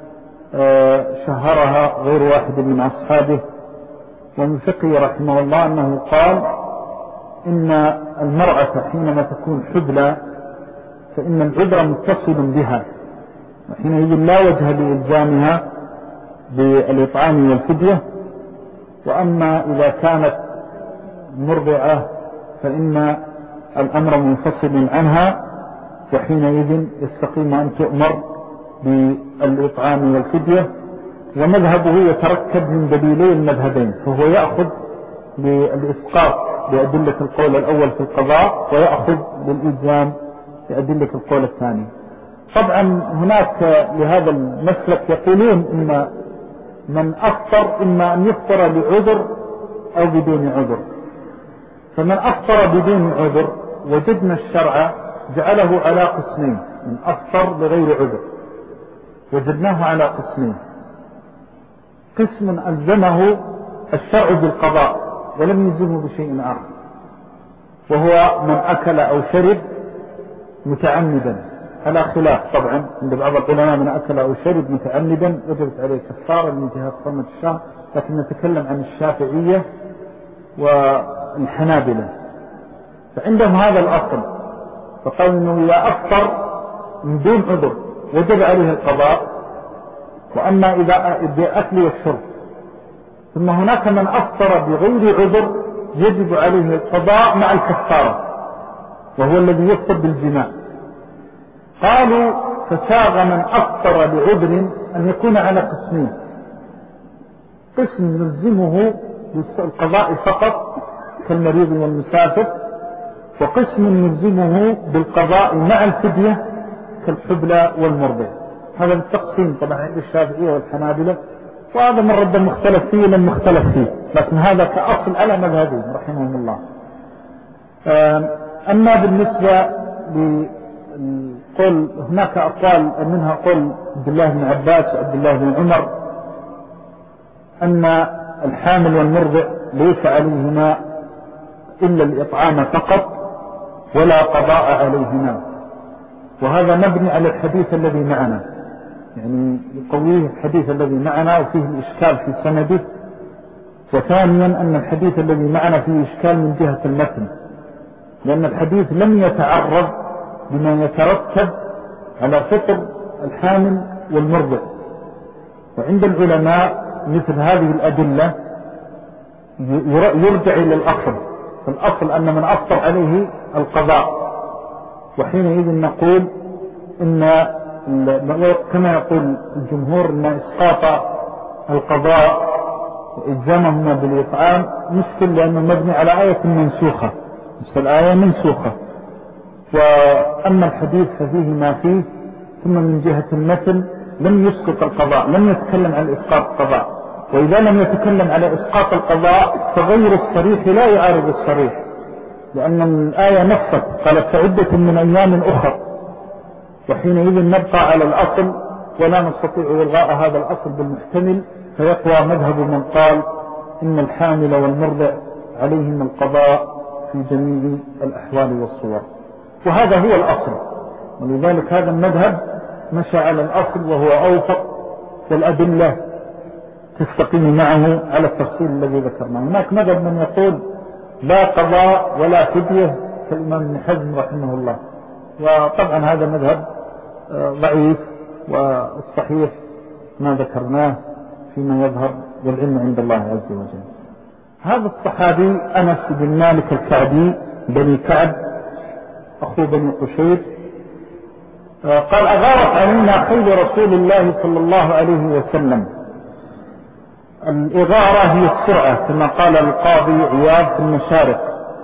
شهرها غير واحد من أصحابه. ومن فقه رحمه الله أنه قال إن المرأة حينما تكون حبلى فإن العذر متصل بها، وحينئذ لا وجه لإلزامها بالإطعام والفدية. وأما إذا كانت مرضعة فإن الأمر منفصل عنها، وحينئذ يستقيم أن تؤمر بالإطعام والفدية. ومذهبه يتركب من دليلين المذهبين، فهو يأخذ بالإسقاط بأدلة القول الأول في القضاء، ويأخذ بالإلزام بأدلة القول الثاني. طبعا هناك لهذا المسلك يقولون إن من أفطر إما أن يفطر بعذر أو بدون عذر. فمن أفطر بدون عذر وجدنا الشرع جعله على قسمين، من أفطر بغير عذر وجدناه على قسمين: قسم ألزمه الشرع بالقضاء ولم يلزمه بشيء آخر، وهو من أكل أو شرب متعمدا، على خلاف طبعا عند بعض العلماء من أكل أو شرب متعمدا وجبت عليه كفارة من جهة صوم الشهر، لكن نتكلم عن الشافعية والحنابلة. فعندهم هذا الأصل، فقالوا إنه إذا أفطر من دون عذر وجب عليه القضاء، وأما إذا بأكل والشرب. ثم هناك من أفطر بغير عذر يجب عليه القضاء مع الكفارة، وهو الذي يفطر بالجماع. قالوا فساغ من أفطر بعذر أن يكون على قسمين: قسم نلزمه بالقضاء فقط كالمريض والمسافر، وقسم نلزمه بالقضاء مع الفدية كالحبلى والمرضع. هذا التقسيم طبعا عند الشافعية والحنابلة، وهذا من رد مختلف فيه لم مختلف فيه، لكن هذا كأصل على مذهبهم رحمهم الله. أما بالنسبة للقول هناك أقوال، منها قول عبد الله بن عباس وعبد الله بن عمر أن الحامل والمرضع ليس عليهما إلا الإطعام فقط ولا قضاء عليهما، وهذا مبني على الحديث الذي معنا، يعني يقويه الحديث الذي معنا وفيه الإشكال في سنده. وثانيا أن الحديث الذي معنا فيه إشكال من جهة المتن، لأن الحديث لم يتعرض بما يترتب على فطر الحامل والمرضع. وعند العلماء مثل هذه الأدلة يرجع إلى الأصل، فالأصل أن من أفطر عليه القضاء، وحينئذ نقول إن كما يقول الجمهور أن إسقاط القضاء وإلزامهما بالإطعام مشكل، لأنه مبني على آية منسوخة، مثل الآية منسوخة. وأما الحديث ففيه ما فيه. ثم من جهة المثل لم يسقط القضاء، لم يتكلم عن إسقاط القضاء، وإذا لم يتكلم على إسقاط القضاء فغير الصريح لا يعارض الصريح، لأن الآية نصت قالت فعدة من أيام أخر، وحينئذ نبقى على الأصل ولا نستطيع إلغاء هذا الأصل بالمحتمل، فيقوى مذهب من قال إن الحامل والمرضع عليهم القضاء في جميع الأحوال والصور. وهذا هو الأصل، ولذلك هذا المذهب مشى على الأصل وهو أوفق، والأدلة تستقيم معه على التفصيل الذي ذكرناه. هناك مذهب من يقول لا قضاء ولا فدية كالإمام ابن حزم رحمه الله، وطبعا هذا مذهب ضعيف، والصحيح ما ذكرناه فيما يظهر، والعلم عند الله عز وجل. هذا الصحابي أنس بن مالك الكعبي بني كعب أخو بني قشير قال أغارت علينا خيل رسول الله صلى الله عليه وسلم. الإغارة هي السرعة كما قال القاضي عياض في المشارق.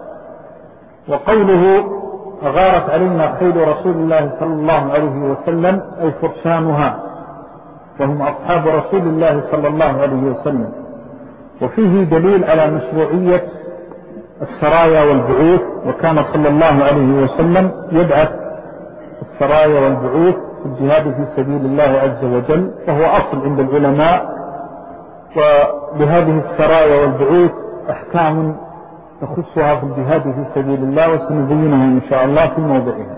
وقوله أغارت علينا خيل رسول الله صلى الله عليه وسلم أي فرسانها، وهم أصحاب رسول الله صلى الله عليه وسلم. وفيه دليل على مشروعية السرايا والبعوث، وكان صلى الله عليه وسلم يبعث السرايا والبعوث في الجهاد في سبيل الله عز وجل، وهو أصل عند العلماء. ولهذه السرايا والبعوث أحكام تخصها في الجهاد في سبيل الله، وسنبينها إن شاء الله في موضعها.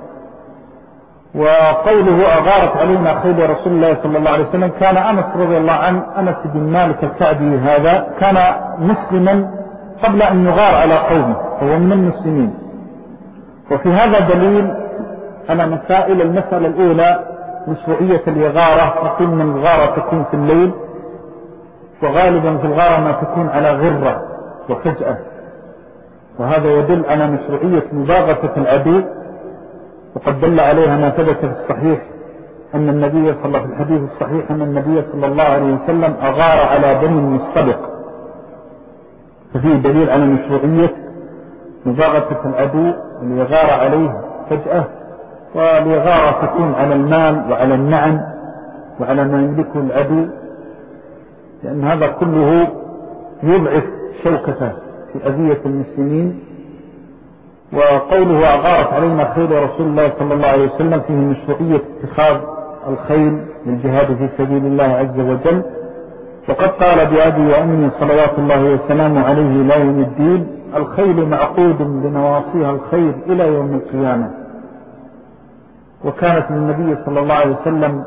وقوله أغارت علينا خيل رسول الله صلى الله عليه وسلم، كان أنس رضي الله عنه، أنس بن مالك الكعبي هذا كان مسلما قبل أن يغار على قومه، هو من المسلمين. وفي هذا دليل على مسائل. المسألة الأولى مشروعية الإغارة. نقول من الغارة تكون في الليل، وغالبا في الغارة ما تكون على غرة وفجأة، وهذا يدل على مشروعية مباغتة العدو. وقد دل عليها ما ثبت في الصحيح أن النبي صلى الله عليه وسلم، في الحديث الصحيح أن النبي صلى الله عليه وسلم أغار على بني المصطلق، ففيه دليل على مشروعية مباغتة العدو والإغارة عليه فجأة. والإغارة تكون على المال وعلى النعم وعلى ما يملكه العدو، لأن هذا كله يضعف شوكته في أذية المسلمين. وقوله أغارت علينا خيل رسول الله صلى الله عليه وسلم فيه مشروعية اتخاذ الخيل للجهاد في سبيل الله عز وجل. وقد قال بأبي وأمي صلوات الله وسلامه عليه لا يوم الدين: الخيل معقود بنواصيها الخير إلى يوم القيامة. وكانت من النبي صلى الله عليه وسلم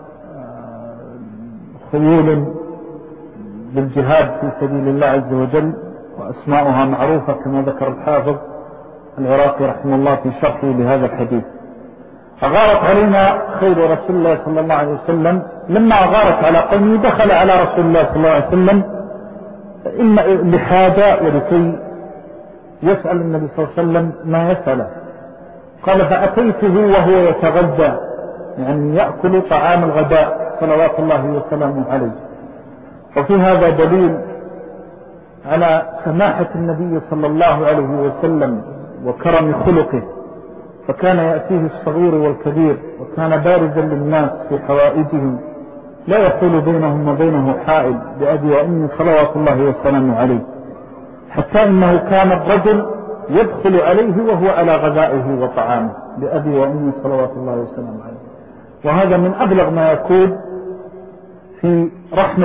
خيول للجهاد في سبيل الله عز وجل، وأسماؤها معروفة كما ذكر الحافظ العراقي رحمه الله في شرحه لهذا الحديث. أغارت علينا خيل رسول الله صلى الله عليه وسلم. لما أغارت على قومه دخل على رسول الله صلى الله عليه وسلم إما لحاجة ولكي يسأل النبي صلى الله عليه وسلم ما يسأله. قال: فأتيته وهو يتغذى، يعني يأكل طعام الغداء صلوات الله وسلامه عليه. وفي هذا دليل على سماحة النبي صلى الله عليه وسلم وكرم خلقه، فكان يأتيه الصغير والكبير، وكان بارزا للناس في حوائجهم، لا يحول بينهم وبينه حائل بأبي وأمي صلوات الله وسلامه عليه. حتى إنه كان الرجل يدخل عليه وهو على غذائه وطعامه بأبي وأمي صلوات الله وسلامه عليه. وهذا من أبلغ ما يكون في رحمة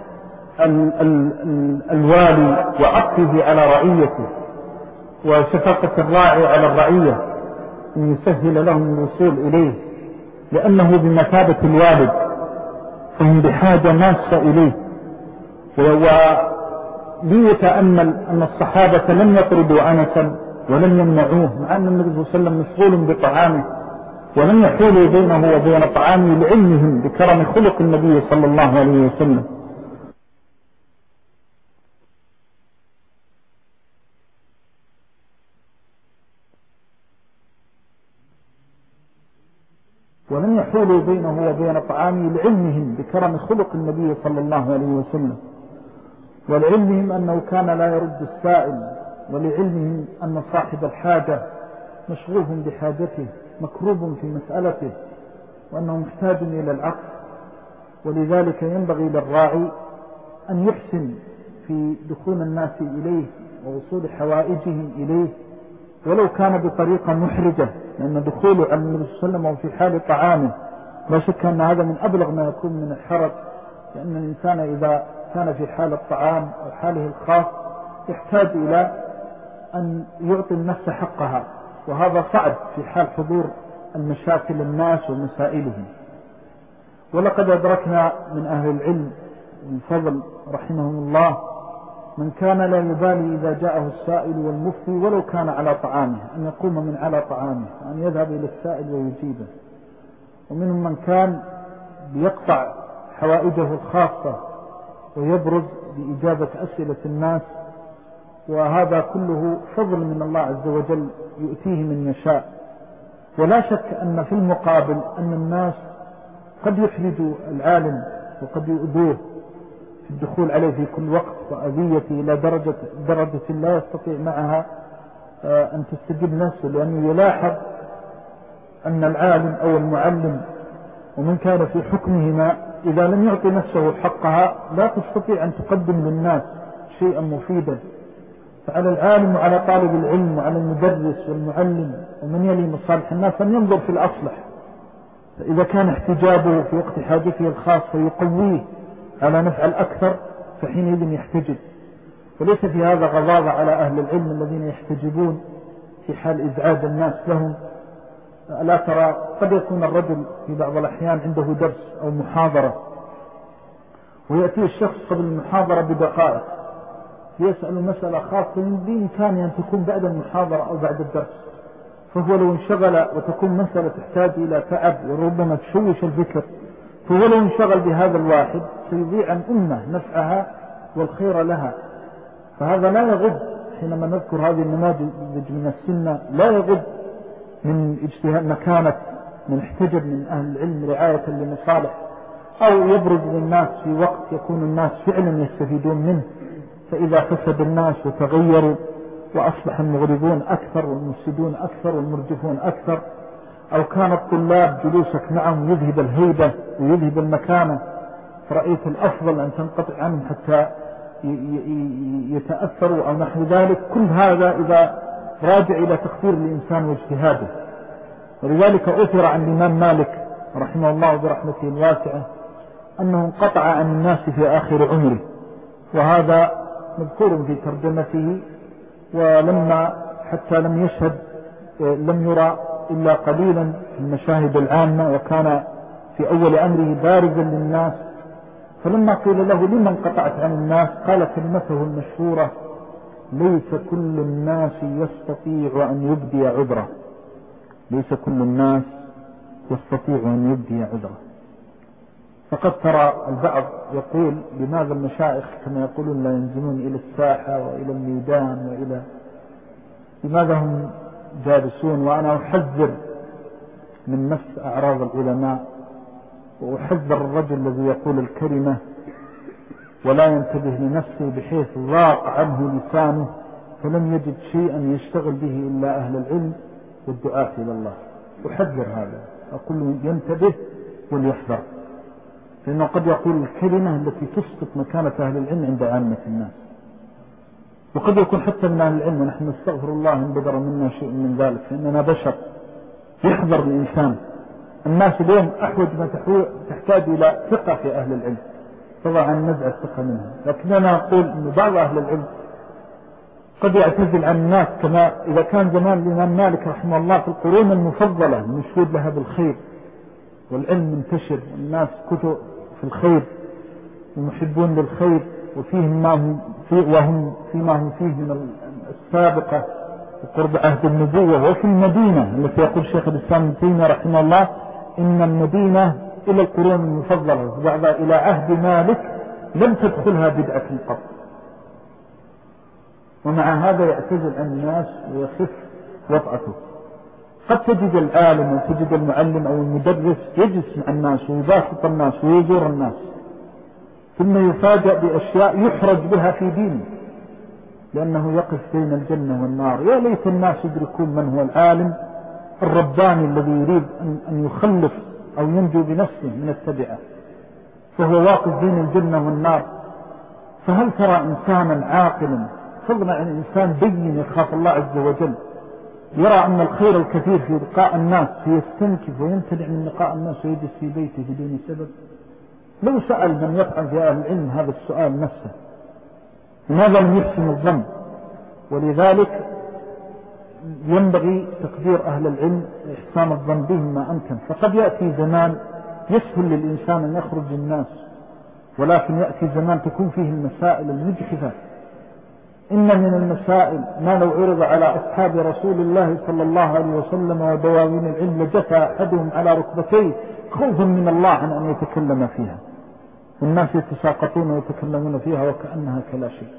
الوالي وعطفه على رعيته، وشفقة الراعي على الرعية، أن يسهل لهم الوصول إليه، لأنه بمثابة الوالد، فهم بحاجة ماسة إليه. وليتأمل أن الصحابة لم يطردوا أنسا ولم يمنعوه، مع أن النبي صلى الله عليه وسلم مشغول بطعامه، ولم يحولوا بينه وبين طعامه لعلمهم بكرم خلق النبي صلى الله عليه وسلم. ولم يحولوا بينه وبين طعامه لعلمهم بكرم خلق النبي صلى الله عليه وسلم، ولعلمهم أنه كان لا يرد السائل، ولعلمهم أن صاحب الحاجة مشغول بحاجته مكروب في مسألته، وأنه محتاج إلى العقل. ولذلك ينبغي للراعي أن يحسن في دخول الناس إليه ووصول حوائجهم إليه، ولو كان بطريقة محرجة، لأن دخوله على النبي صلى الله عليه وسلم وفي حال طعامه لا شك أن هذا من أبلغ ما يكون من الحرج، لأن الإنسان إذا كان في حال الطعام أو حاله الخاص يحتاج إلى أن يعطي النفس حقها، وهذا صعب في حال حضور المشاكل الناس ومسائلهم. ولقد أدركنا من أهل العلم والفضل رحمهم الله من كان لا يبالي إذا جاءه السائل والمفتي ولو كان على طعامه أن يقوم من على طعامه وأن يذهب إلى السائل ويجيبه، ومنهم من كان بيقطع حوائجه الخاصة ويبرز بإجابة أسئلة الناس، وهذا كله فضل من الله عز وجل يؤتيه من يشاء. ولا شك أن في المقابل أن الناس قد يحرجوا العالم وقد يؤذوه في الدخول عليه في كل وقت وأذيته إلى درجة لا يستطيع معها أن تستجيب نفسه، لأنه يلاحظ أن العالم أو المعلم ومن كان في حكمهما إذا لم يعطي نفسه حقها لا تستطيع أن تقدم للناس شيئا مفيدا. فعلى العالم وعلى طالب العلم وعلى المدرس والمعلم ومن يلي مصالح الناس أن ينظر في الأصلح، فإذا كان احتجابه في وقت حاجته الخاص فيقويه على نفع الأكثر فحينئذ يحتجب. وليس في هذا غضاضة على أهل العلم الذين يحتجبون في حال إزعاج الناس لهم. ألا ترى قد يكون الرجل في بعض الأحيان عنده درس أو محاضرة ويأتي الشخص قبل المحاضرة بدقائق يسأل مسألة خاصة بإمكانه أن تكون بعد المحاضرة أو بعد الدرس، فهو لو انشغل وتكون مسألة تحتاج إلى تعب وربما تشوش الفكر، فهو لو انشغل بهذا الواحد سيضيع عن أمة نفعها والخير لها. فهذا لا يغض حينما نذكر هذه النماذج من السنة، لا يغض من اجتهاد مكانة من احتجب من أهل العلم رعاية لمصالح، أو يبرز للناس في وقت يكون الناس فعلا يستفيدون منه. فإذا فسد الناس وتغيروا وأصبح المغرضون أكثر والمفسدون أكثر والمرجفون أكثر، أو كان الطلاب جلوسك معهم يذهب الهيبة ويذهب المكانة، فرأيت الأفضل أن تنقطع عنهم حتى يتأثروا أو نحو ذلك. كل هذا إذا راجع إلى تقدير الإنسان واجتهاده. ولذلك أثر عن الإمام مالك رحمه الله برحمته الواسعة أنه انقطع عن الناس في آخر عمره، وهذا مذكور في ترجمته. ولما حتى لم يشهد لم يرى إلا قليلا في المشاهد العامة، وكان في أول أمره بارزا للناس. فلما قيل له لمن قطعت عن الناس قال كلمته المشهورة: ليس كل الناس يستطيع أن يبدي عذره. ليس كل الناس يستطيع أن يبدي عذره. فقد ترى البعض يقول لماذا المشايخ كما يقولون لا ينزلون إلى الساحة وإلى الميدان وإلى لماذا هم جالسون؟ وأنا أحذر من نفس أعراض العلماء، وأحذر الرجل الذي يقول الكلمة ولا ينتبه لنفسه بحيث ضاق عنه لسانه فلم يجد شيئا يشتغل به إلا أهل العلم والدعاة إلى الله. أحذر هذا، أقول ينتبه وليحذر، لأنه قد يقول الكلمة التي تسقط مكانة أهل العلم عند عامة الناس، وقد يكون حتى من أهل العلم، ونحن نستغفر الله إن بدر منا شيء من ذلك، فإننا بشر. يحذر الإنسان. الناس اليوم أحوج ما تحتاج إلى ثقة في أهل العلم، طبعا نزع الثقة منها. لكننا نقول أن بعض أهل العلم قد يعتزل عن الناس، كما إذا كان زمان الإمام مالك رحمه الله في القرون المفضلة مشهود لها بالخير والعلم منتشر، والناس كتب في الخير ومحبون للخير، وفيهم ما هم فيه وهم فيما هم فيه من السابقة وقرب عهد النبوة. وفي المدينة التي يقول شيخ الإسلام ابن تيمية رحمه الله إن المدينة إلى القرون المفضلة وبعدها إلى عهد مالك لم تدخلها بدعة قط، ومع هذا يعتزل عن الناس ويخف وطأته. قد تجد العالم وتجد المعلم أو المدرس يجلس مع الناس ويباسط الناس ويزور الناس، ثم يفاجأ بأشياء يحرج بها في دينه، لأنه يقف بين الجنة والنار. يا ليت الناس يدركون من هو العالم الرباني الذي يريد أن يخلص أو ينجو بنفسه من التبعة، فهو واقف بين الجنة والنار. فهل ترى إنسانا عاقلا، فضلا عن إنسان بين يخاف الله عز وجل، يرى أن الخير الكثير في لقاء الناس فيستنكف ويمتنع من لقاء الناس ويجلس في بيته بدون سبب؟ لو سأل من يفعل في أهل العلم هذا السؤال نفسه لماذا لم يحسن الظن؟ ولذلك ينبغي تقدير أهل العلم إحسان الظن بهم ما أمكن. فقد يأتي زمان يسهل للإنسان أن يخرج للناس، ولكن يأتي زمان تكون فيه المسائل المجحفة. إن من المسائل ما لو عرض على أصحاب رسول الله صلى الله عليه وسلم ودواوين العلم لجثى أحدهم على ركبتيه خوفا من الله عن أن يتكلم فيها، والناس يتساقطون ويتكلمون فيها وكأنها كلا شيء.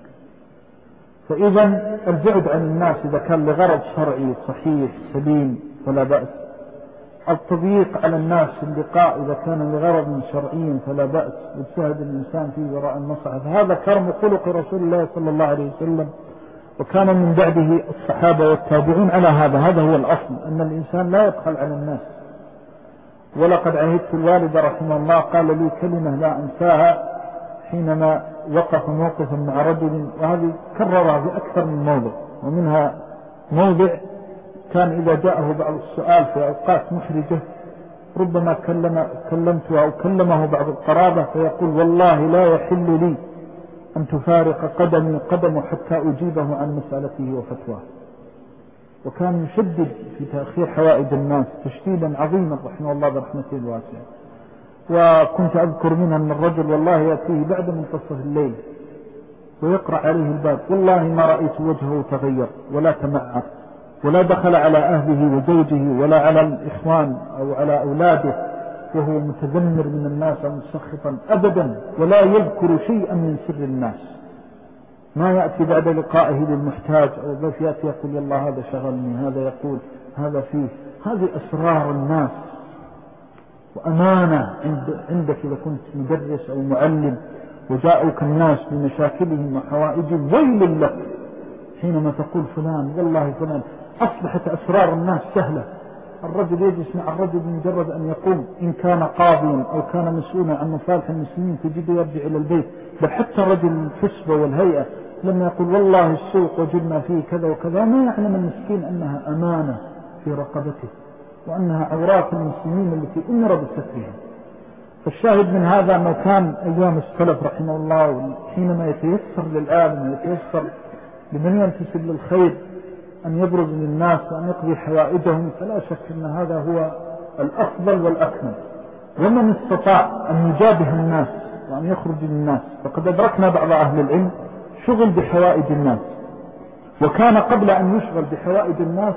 فإذا البعد عن الناس إذا كان لغرض شرعي صحيح سليم فلا بأس، التضييق على الناس في اللقاء إذا كان لغرض شرعي فلا بأس، يجتهد الإنسان فيه وراء المصلحة. فهذا كرم خلق رسول الله صلى الله عليه وسلم، وكان من بعده الصحابة والتابعون على هذا هو الأصل، أن الإنسان لا يبخل على الناس. ولقد عهدت الوالد رحمه الله قال لي كلمة لا أنساها حينما وقف موقفا مع رجل، وهذه كررها في أكثر من موضع، ومنها موضع كان إذا جاءه بعض السؤال في أوقات محرجة ربما كلمته أو كلمه بعض القرابة فيقول والله لا يحل لي أن تفارق قدمي قدمه حتى أجيبه عن مسألته وفتواه. وكان يشدد في تأخير حوائج الناس تشديدا عظيما رحمه الله برحمته الواسعة. وكنت أذكر منها أن الرجل والله يأتيه بعد منتصف الليل ويقرأ عليه الباب، والله ما رأيت وجهه تغير ولا تمعر ولا دخل على أهله وزوجه ولا على الإخوان أو على أولاده وهو متذمر من الناس أو مسخطا أبدا، ولا يذكر شيئا من سر الناس. ما يأتي بعد لقائه للمحتاج أو بس يأتي يقول الله هذا شغلني، هذا يقول هذا فيه. هذه أسرار الناس وأمانة عندك إذا كنت مدرس أو معلم وجاءوك الناس بمشاكلهم وحوائجهم، ويل لك حينما تقول فلان والله فلان. أصبحت أسرار الناس سهلة، الرجل يجلس مع الرجل مجرد أن يقوم، إن كان قاضيا أو كان مسؤولا عن مصالح المسلمين تجده يرجع إلى البيت. بل حتى الرجل الحسبة والهيئة لما يقول والله السوق وجدنا فيه كذا وكذا، ما يعلم المسكين أنها أمانة في رقبته وأنها عورات المسلمين التي أمر بسترها. فالشاهد من هذا ما كان أيام السلف رحمه الله حينما يتيسر للعالم ويتيسر لمن ينتسب للخير أن يبرز للناس وأن يقضي حوائجهم، فلا شك أن هذا هو الأفضل والأكمل. ومن استطاع أن يجابه الناس وأن يخرج للناس، فقد أدركنا بعض أهل العلم شغل بحوائج الناس، وكان قبل أن يشغل بحوائج الناس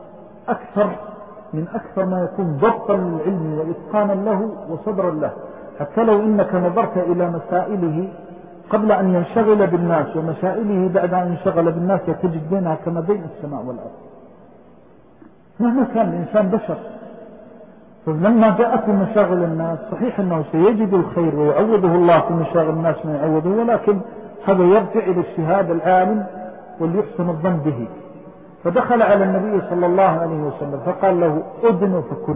أكثر ما يكون ضبطا للعلم وإتقانا له وصدرا له. حتى لو إنك نظرت إلى مسائله قبل أن ينشغل بالناس ومسائله بعد أن ينشغل بالناس تجد بينها كما بين السماء والأرض. مهما كان الإنسان بشر، فلما جاءت مشاغل الناس صحيح أنه سيجد الخير ويعوضه الله في مشاغل الناس ما يعوضه، ولكن هذا يرجع إلى اجتهاد العالم وليحسن الظن به. فدخل على النبي صلى الله عليه وسلم فقال له أدن فكل،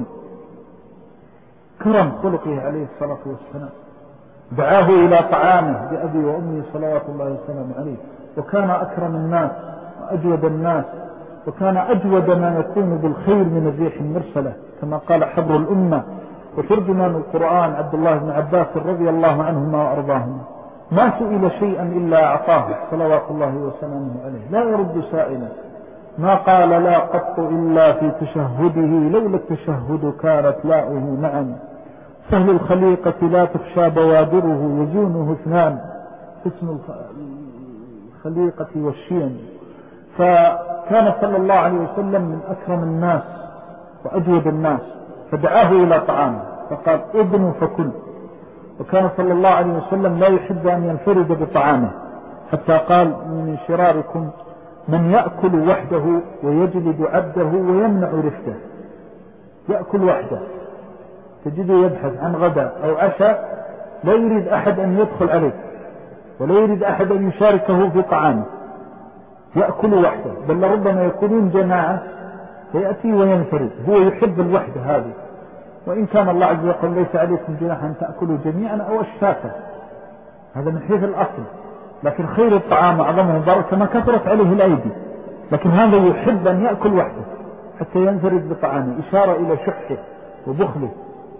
كرم خلقه عليه الصلاة والسلام. دعاه إلى طعامه بأبي وأمي صلوات الله وسلم عليه، وكان أكرم الناس وأجود الناس، وكان أجود ما يكون بالخير من الريح المرسلة كما قال حبر الأمة وترجمان القرآن عبد الله بن عباس رضي الله عنهما وأرضاهما. ما سئل شيئا إلا أعطاه صلوات الله وسلامه عليه، لا يرد سائلا. ما قال لا قط إلا في تشهده، لولا التشهد كانت لاؤه معا. سهل الخليقة لا تخشى بوادره، وزونه اثنان اسم الخليقة والشين. فكان صلى الله عليه وسلم من أكرم الناس وأجود الناس، فدعاه إلى طعامه فقال ابن فكل. وكان صلى الله عليه وسلم لا يحب أن ينفرد بطعامه، حتى قال من شراركم من يأكل وحده ويجلد عبده ويمنع رفته. يأكل وحده تجده يبحث عن غداء أو عشاء، لا يريد أحد أن يدخل عليه ولا يريد أحد أن يشاركه في طعامه، يأكل وحده، بل ربما يكونون جماعة فيأتي وينفرد. هو يحب الوحدة هذه، وإن كان الله عز وجل ليس عليكم جناح أن تأكلوا جميعا أو أشتاتا، هذا من حيث الأصل، لكن خير الطعام أعظمه بركة ما كثرت عليه الأيدي. لكن هذا يحب أن يأكل وحده حتى ينفرد بطعامه، إشارة إلى شحه وبخله.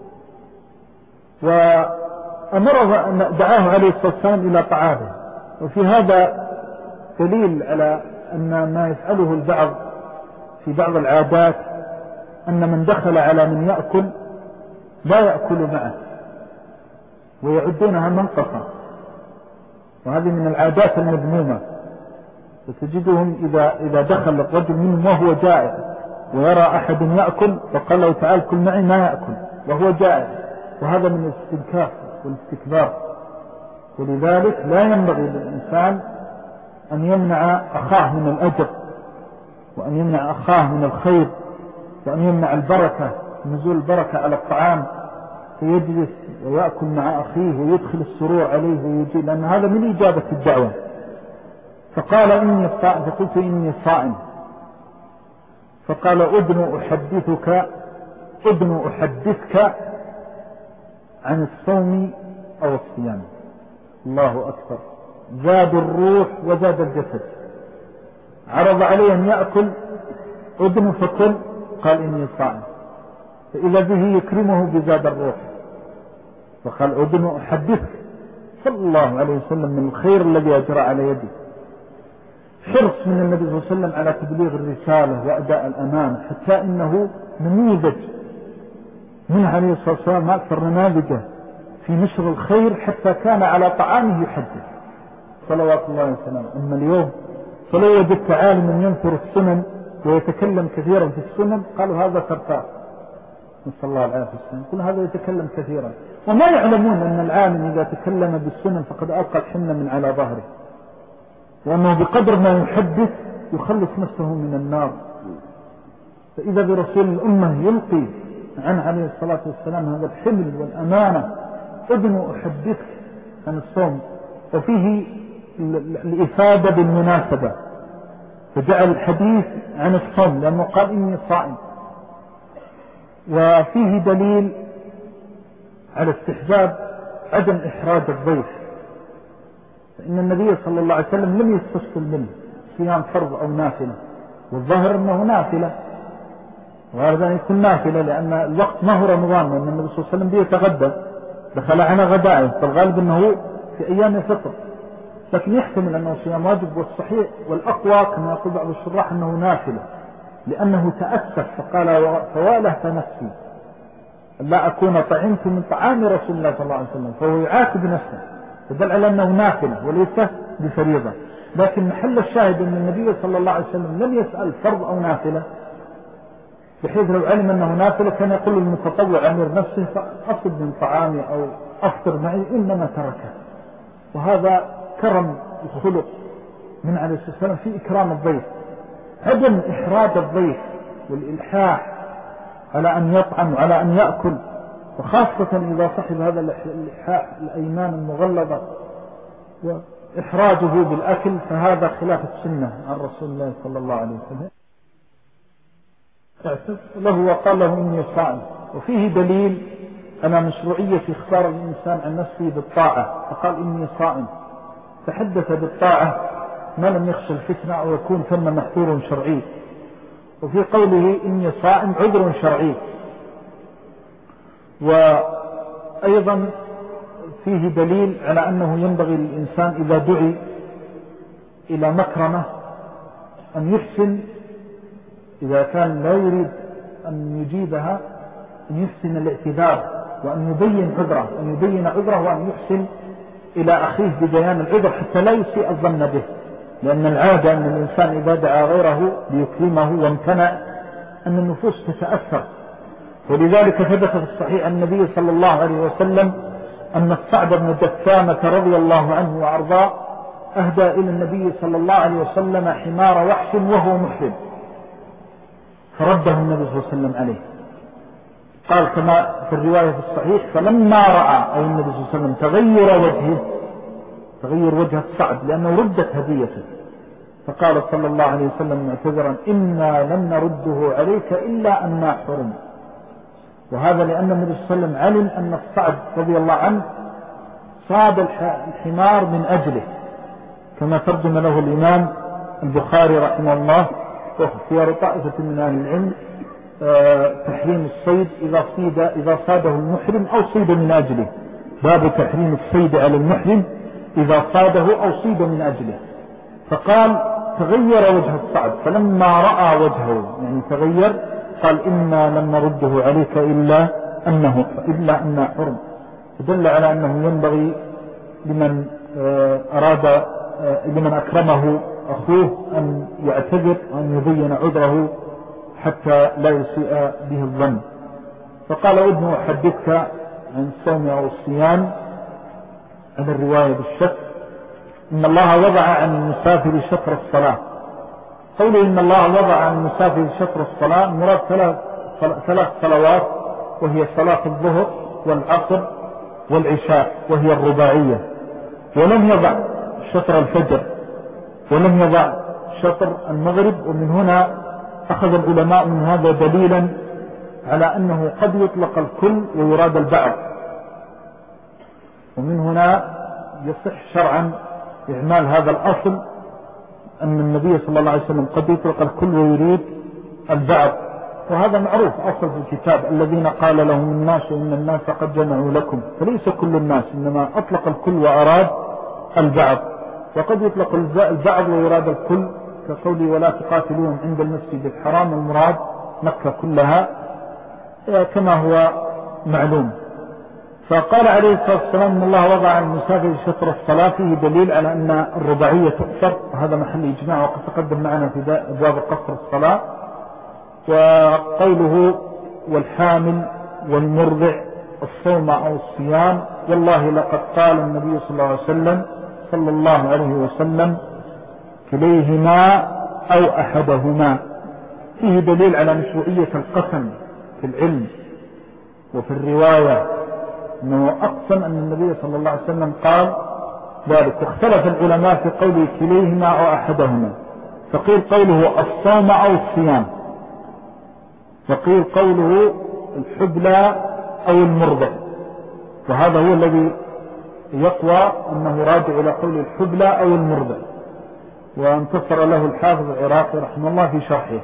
وأمره أن دعاه عليه الصلاة والسلام إلى طعامه. وفي هذا دليل على أن ما يفعله البعض في بعض العادات أن من دخل على من يأكل لا يأكل معه ويعدونها منقصة، وهذه من العادات المذمومة. وتجدهم إذا دخل الرجل منهم وهو جائع ويرى أحد يأكل فقال له تعال كل معي، ما يأكل وهو جائع، وهذا من الاستنكاف والاستكبار. ولذلك لا ينبغي للإنسان أن يمنع أخاه من الأجر، وأن يمنع أخاه من الخير، وأن يمنع البركة، نزول البركة على الطعام، فيجلس ويأكل مع أخيه ويدخل السرور عليه ويجي، لأن هذا من إجابة الدعوة. فقال إني صائم، فقلت إني صائم. فقال أدن أحدثك عن الصوم أو الصيام. الله أكبر، زاد الروح وزاد الجسد. عرض عليه أن يأكل، أدن فكل، قال إني صائم، فإذا به يكرمه بزاد الروح، فقال أدن أحدثك صلى الله عليه وسلم من الخير الذي أجرى على يده. حرص من النبي صلى الله عليه وسلم على تبليغ الرسالة وأداء الأمانة، حتى إنه نموذج من عليه الصلاة والسلام ما أكثر نماذجه في نشر الخير، حتى كان على طعامه يحدث صلوات الله وسلامه. أما اليوم فلو وجدت عالما ينثر السنن ويتكلم كثيرا في السنن قالوا هذا ترتاح، نسأل الله العافية والسلام. كل هذا يتكلم كثيرا وما يعلمون أن العالم إذا تكلم بالسنن فقد ألقى الحنة من على ظهره، وأنه بقدر ما يحدث يخلص نفسه من النار. فإذا برسول الأمة يلقي عن عليه الصلاة والسلام هذا الحمل والأمانة، أدن أحدثك عن الصوم، وفيه الإفادة بالمناسبة، فجعل الحديث عن الصوم لأنه قال إني صائم. وفيه دليل على استحباب عدم إحراج الضيف، فإن النبي صلى الله عليه وسلم لم يستفصل منه صيام فرض أو نافلة، والظاهر أنه نافلة، وهذا يكون نافلة لأن الوقت ما هو رمضان، لأن النبي صلى الله عليه وسلم بيتغدى، دخل على غدائه، فالغالب أنه في أيام الفطر، لكن يحتمل أنه صيام واجب. والصحيح والأقوى كما يقول بعض الشراح أنه نافلة، لأنه تأسف فقال فوالة نفسي لا أكون طعمت من طعام رسول الله صلى الله عليه وسلم، فهو يعاتب نفسه، فدل على أنه نافلة وليس بفريضة. لكن محل الشاهد أن النبي صلى الله عليه وسلم لم يسأل فرض أو نافلة، بحيث لو علم أنه نافلة كان يقول المتطوع أمير نفسه فأصب من طعامي أو أفطر معي، إنما تركه. وهذا كرم الخلق من عليه الصلاة والسلام في إكرام الضيف، عدم إحراج الضيف والإلحاح على أن يطعم وعلى أن يأكل، وخاصة إذا صحب هذا الإلحاح الأيمان المغلظة وإحراجه بالأكل، فهذا خلاف السنة عن رسول الله صلى الله عليه وسلم. اعتذر له وقال له إني صائم. وفيه دليل على مشروعية اختار الإنسان عن نفسه بالطاعة، فقال إني صائم، تحدث بالطاعة ما لم يخشى الفتنة أو يكون ثم محظور شرعي. وفي قوله إني صائم عذر شرعي. وأيضا فيه دليل على أنه ينبغي للإنسان إذا دعي إلى مكرمة أن يحسن، إذا كان لا يريد أن يجيبها أن يحسن الاعتذار وأن يبين عذره وأن يحسن إلى أخيه ببيان العذر حتى لا يسيء الظن به، لأن العادة أن الإنسان إذا دعا غيره ليكرمه وامتنع أن النفوس تتأثر. ولذلك ثبت في الصحيح عن النبي صلى الله عليه وسلم أن الصعب بن جثامة رضي الله عنه وأرضاه أهدى إلى النبي صلى الله عليه وسلم حمار وحش وهو محرم، فرده النبي صلى الله عليه وسلم عليه. قال كما في الرواية في الصحيح فلما رأى أو النبي صلى الله عليه وسلم تغير وجه الصعب لأنه ردت هديته، فقال صلى الله عليه وسلم معتذرا إنا لن نرده عليك إلا أن حرم. وهذا لأن النبي صلى الله عليه وسلم علم أن الصعب رضي الله عنه صاد الحمار من أجله، كما ترجم له الإمام البخاري رحمه الله واختيار طائفة من أهل العلم تحريم الصيد إذا صاده المحرم أو صيد من أجله، باب تحريم الصيد على المحرم إذا صاده أو صيد من أجله. فقال تغير وجه الصعد، فلما رأى وجهه يعني تغير قال إنا لم نرده عليك إلا أنه حرم. فدل على أنه ينبغي لمن لمن أكرمه أخوه أن يعتذر وأن يبين عذره حتى لا يسيء به الظن. فقال ابن أحدثك عن الصوم أو الصيام على الرواية بالشك. إن الله وضع عن المسافر شطر الصلاة. قوله إن الله وضع عن المسافر شطر الصلاة مراد ثلاث صلوات، وهي صلاة الظهر والعصر والعشاء وهي الرباعية، ولم يضع شطر الفجر ولم يضع شطر المغرب. ومن هنا أخذ العلماء من هذا دليلا على أنه قد يطلق الكل ويراد البعض، ومن هنا يصح شرعا إعمال هذا الأصل أن النبي صلى الله عليه وسلم قد يطلق الكل ويريد البعض، وهذا معروف أصل في الكتاب الذين قال لهم الناس إن الناس قد جمعوا لكم، فليس كل الناس إنما أطلق الكل وأراد البعض. وقد يطلق البعض ويراد الكل كقولي ولا تقاتلوهم عند المسجد الحرام، المراد مكة كلها كما هو معلوم. فقال عليه الصلاة والسلام إن الله وضع عن المسافر شطر الصلاة، فيه دليل على أن الرباعية تؤثر، وهذا محل إجماع وقد تقدم معنا في أبواب قصر الصلاة. وقوله والحامل والمرضع الصوم أو الصيام، والله لقد قال النبي صلى الله عليه وسلم كليهما أو أحدهما. فيه دليل على مشروعية القسم في العلم وفي الرواية، أنه أقسم أن النبي صلى الله عليه وسلم قال ذلك. واختلف العلماء في قوله كليهما أو أحدهما، فقيل قوله الصوم أو الصيام، وقيل قوله الحبلى أو المرضع، وهذا هو الذي يقوى أنه راجع إلى قول الحبلى أو المرضع، وانتصر له الحافظ العراقي رحمه الله في شرحه.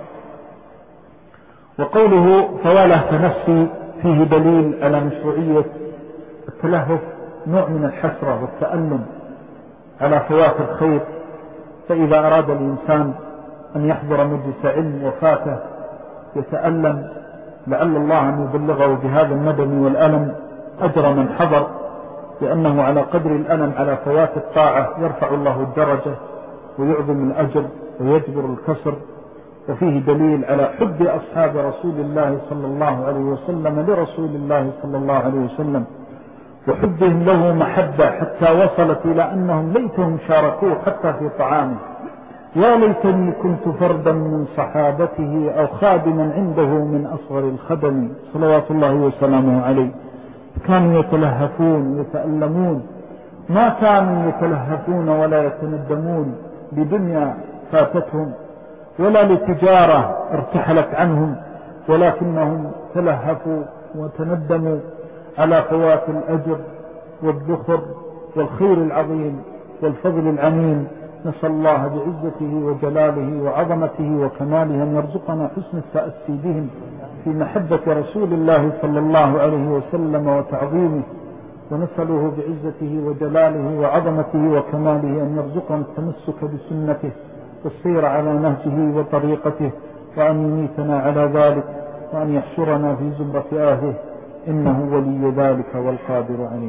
وقوله فواله فنفسي فيه دليل على مشروعية التلهف، نوع من الحسرة والتألم على فوات الخير. فإذا أراد الإنسان أن يحضر مجلس علم وفاته يتألم، لعل الله أن يبلغه بهذا الندم والألم أجر من حضر، لأنه على قدر الألم على فوات الطاعة يرفع الله الدرجة ويعظم الأجر ويجبر الكسر. وفيه دليل على حب أصحاب رسول الله صلى الله عليه وسلم لرسول الله صلى الله عليه وسلم، وحبهم له محبة حتى وصلت إلى أنهم ليتهم شاركوه حتى في طعامه. يا ليتني كنت فردا من صحابته أو خادما عنده من أصغر الخدم صلوات الله وسلامه عليه. كانوا يتلهفون يتألمون، ما كانوا يتلهفون ولا يتندمون بدنيا فاتتهم ولا لتجارة ارتحلت عنهم، ولكنهم تلهفوا وتندموا على فوات الأجر والذخر والخير العظيم والفضل العميم. نسأل الله بعزته وجلاله وعظمته وكماله أن يرزقنا حسن التأسي بهم في محبة رسول الله صلى الله عليه وسلم وتعظيمه، ونسأله بعزته وجلاله وعظمته وكماله أن يرزقنا التمسك بسنته والسير على نهجه وطريقته، وأن يميتنا على ذلك، وأن يحشرنا في زمرة أهله، إنه ولي ذلك والقادر عليه.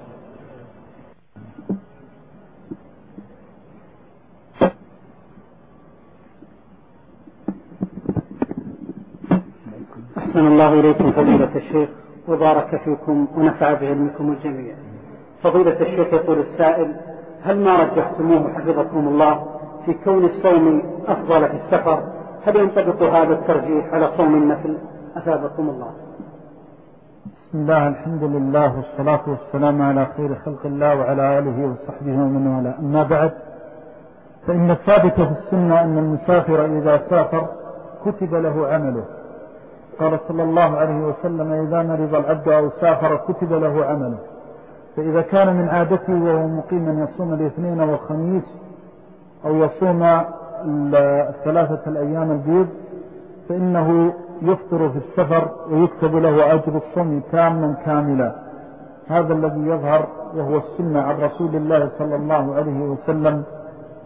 أحسن الله إليكم فضيلة الشيخ وبارك فيكم ونفع بعلمكم الجميع. فضيلة الشيخ يقول السائل: هل ما رجحتموه حفظكم الله في كون الصوم أفضل في السفر، هل ينطبق هذا الترجيح على صوم النفل؟ أثابكم الله. بسم الله، الحمد لله والصلاة والسلام على خير خلق الله وعلى آله وصحبه ومن والاه. أما بعد، فإن الثابت في السنة أن المسافر إذا سافر كتب له عمله. قال صلى الله عليه وسلم: إذا مرض العبد أو سافر كتب له عمله. فإذا كان من عادته وهو مقيما يصوم الاثنين والخميس أو يصوم الثلاثة الأيام البيض، فإنه يفطر في السفر ويكتب له أجر الصوم تاما كاملا. هذا الذي يظهر وهو السنة عن رسول الله صلى الله عليه وسلم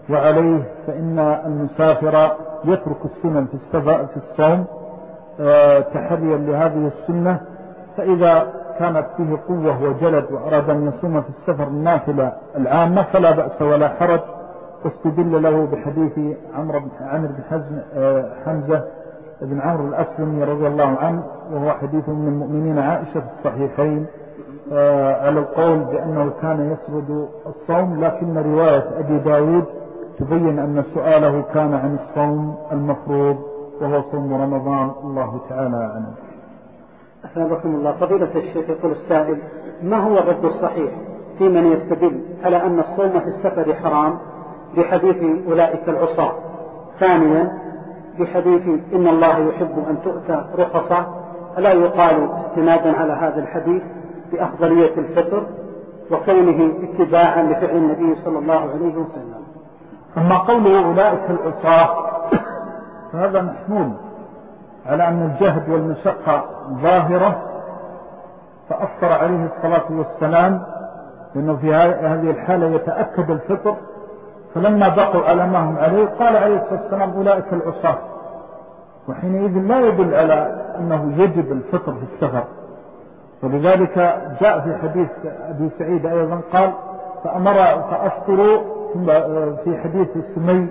وعليه فإن المسافر يترك السنن في الصوم تحريا لهذه السنة، فإذا كانت فيه قوة وجلد وأراد أن يصوم في السفر النافلة العامة فلا بأس ولا حرج. واستدل له بحديث عمرو بن حمزة بن عمرو الأسلمي رضي الله عنه، وهو حديث من المؤمنين عائشة في الصحيحين، على القول بأنه كان يسرد الصوم، لكن رواية أبي داود تبين أن سؤاله كان عن الصوم المفروض وهو صوم رمضان. الله تعالى أعلم. أثابكم الله. فضيلة الشيخ، يقول السائل: ما هو الرد الصحيح في من يستدل على أن الصوم في السفر حرام بحديث أولئك العصاة؟ ثانيا بحديث إن الله يحب أن تؤتى رخصة، ألا يقال استنادا على هذا الحديث بأفضلية الفطر وكونه اتباعا لفعل النبي صلى الله عليه وسلم؟ أما قوله أولئك العصاة فهذا محمول على أن الجهد والمشقة ظاهرة، فأفطر عليه الصلاة والسلام لأنه في هذه الحالة يتأكد الفطر، فلما بقوا على ما هم عليه قال عليه الصلاة والسلام أولئك العصاة، وحينئذ لا يدل على أنه يجب الفطر في السفر. ولذلك جاء في حديث أبي سعيد أيضا قال فأفطروا في حديث سمي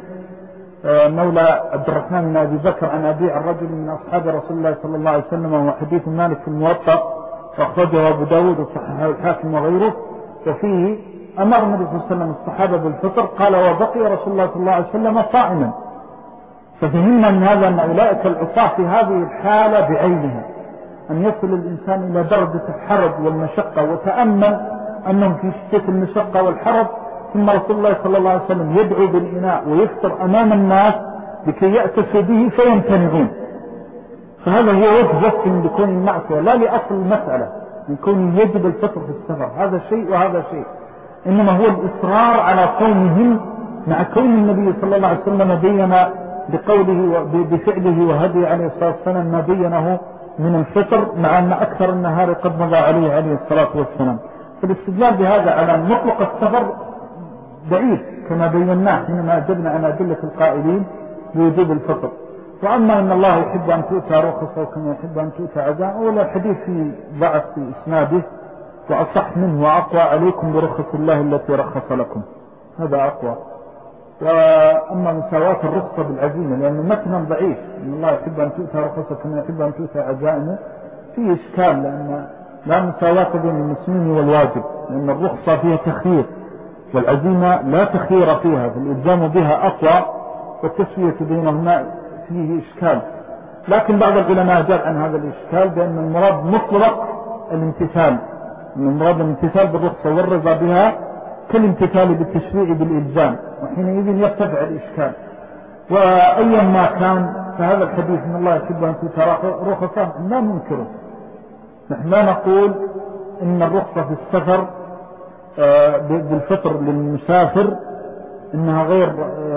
مولى عبد الرحمن بن أبي بكر عن أبي الرجل من أصحاب رسول الله صلى الله عليه وسلم، وهو حديث مالك في الموطأ وأخرجه أبو داود وصححه الحاكم وغيره، وفيه أمر النبي صلى الله عليه وسلم الصحابة بالفطر، قال وبقي رسول الله صلى الله عليه وسلم صائما. ففهمنا من هذا أن أولئك العصاة في هذه الحالة بعينها أن يصل الإنسان إلى درجة الحرج والمشقة، وتأمل أنهم في شدة المشقة والحرج، ثم رسول الله صلى الله عليه وسلم يدعو بالإناء ويفطر أمام الناس لكي يأتسوا به فيمتنعون. فهذا هو وجه بكون المعصية، لا لأصل المسألة من كون يجب الفطر في السفر، هذا شيء وهذا شيء، إنما هو الإصرار على صومهم مع كون النبي صلى الله عليه وسلم بين بقوله بفعله وهدي عليه الصلاة والسلام ما بينه من الفطر، مع أن أكثر النهار قد مضى عليه الصلاة والسلام. فالاستدلال بهذا على مطلق السفر ضعيف كما بيناه حينما أجبنا عن أدلة القائلين بوجوب الفطر. وأما أن الله يحب أن تؤتى رخصة وكما يحب أن تؤتى عزاء، ولا الحديث في ضعف في إسناده، وأصح منه وأقوى عليكم برخص الله التي رخص لكم، هذا أقوى. وأما مساواة الرخصة بالعزيمة لأنه متنا ضعيف، أن الله يحب أن تؤتى رخصة كما يحب أن تؤتى عزائمه، فيه إشكال، لأن لا مساواة بين المسنون والواجب، لأن الرخصة فيها تخيير والعزيمة لا تخيير فيها، فالإلزام بها أقوى والتسوية بينهما فيه إشكال. لكن بعض العلماء جاء عن هذا الإشكال بأن المراد مطلق الامتثال، أن المراد الامتثال بالرخصة والرضا بها كالامتثال بالتشريع بالإلزام، وحينئذ يرتفع الإشكال. وأيا ما كان فهذا الحديث من الله يحب أن تؤتى رخصة لا ننكره، نحن لا نقول إن الرخصة في السفر بالفطر للمسافر إنها غير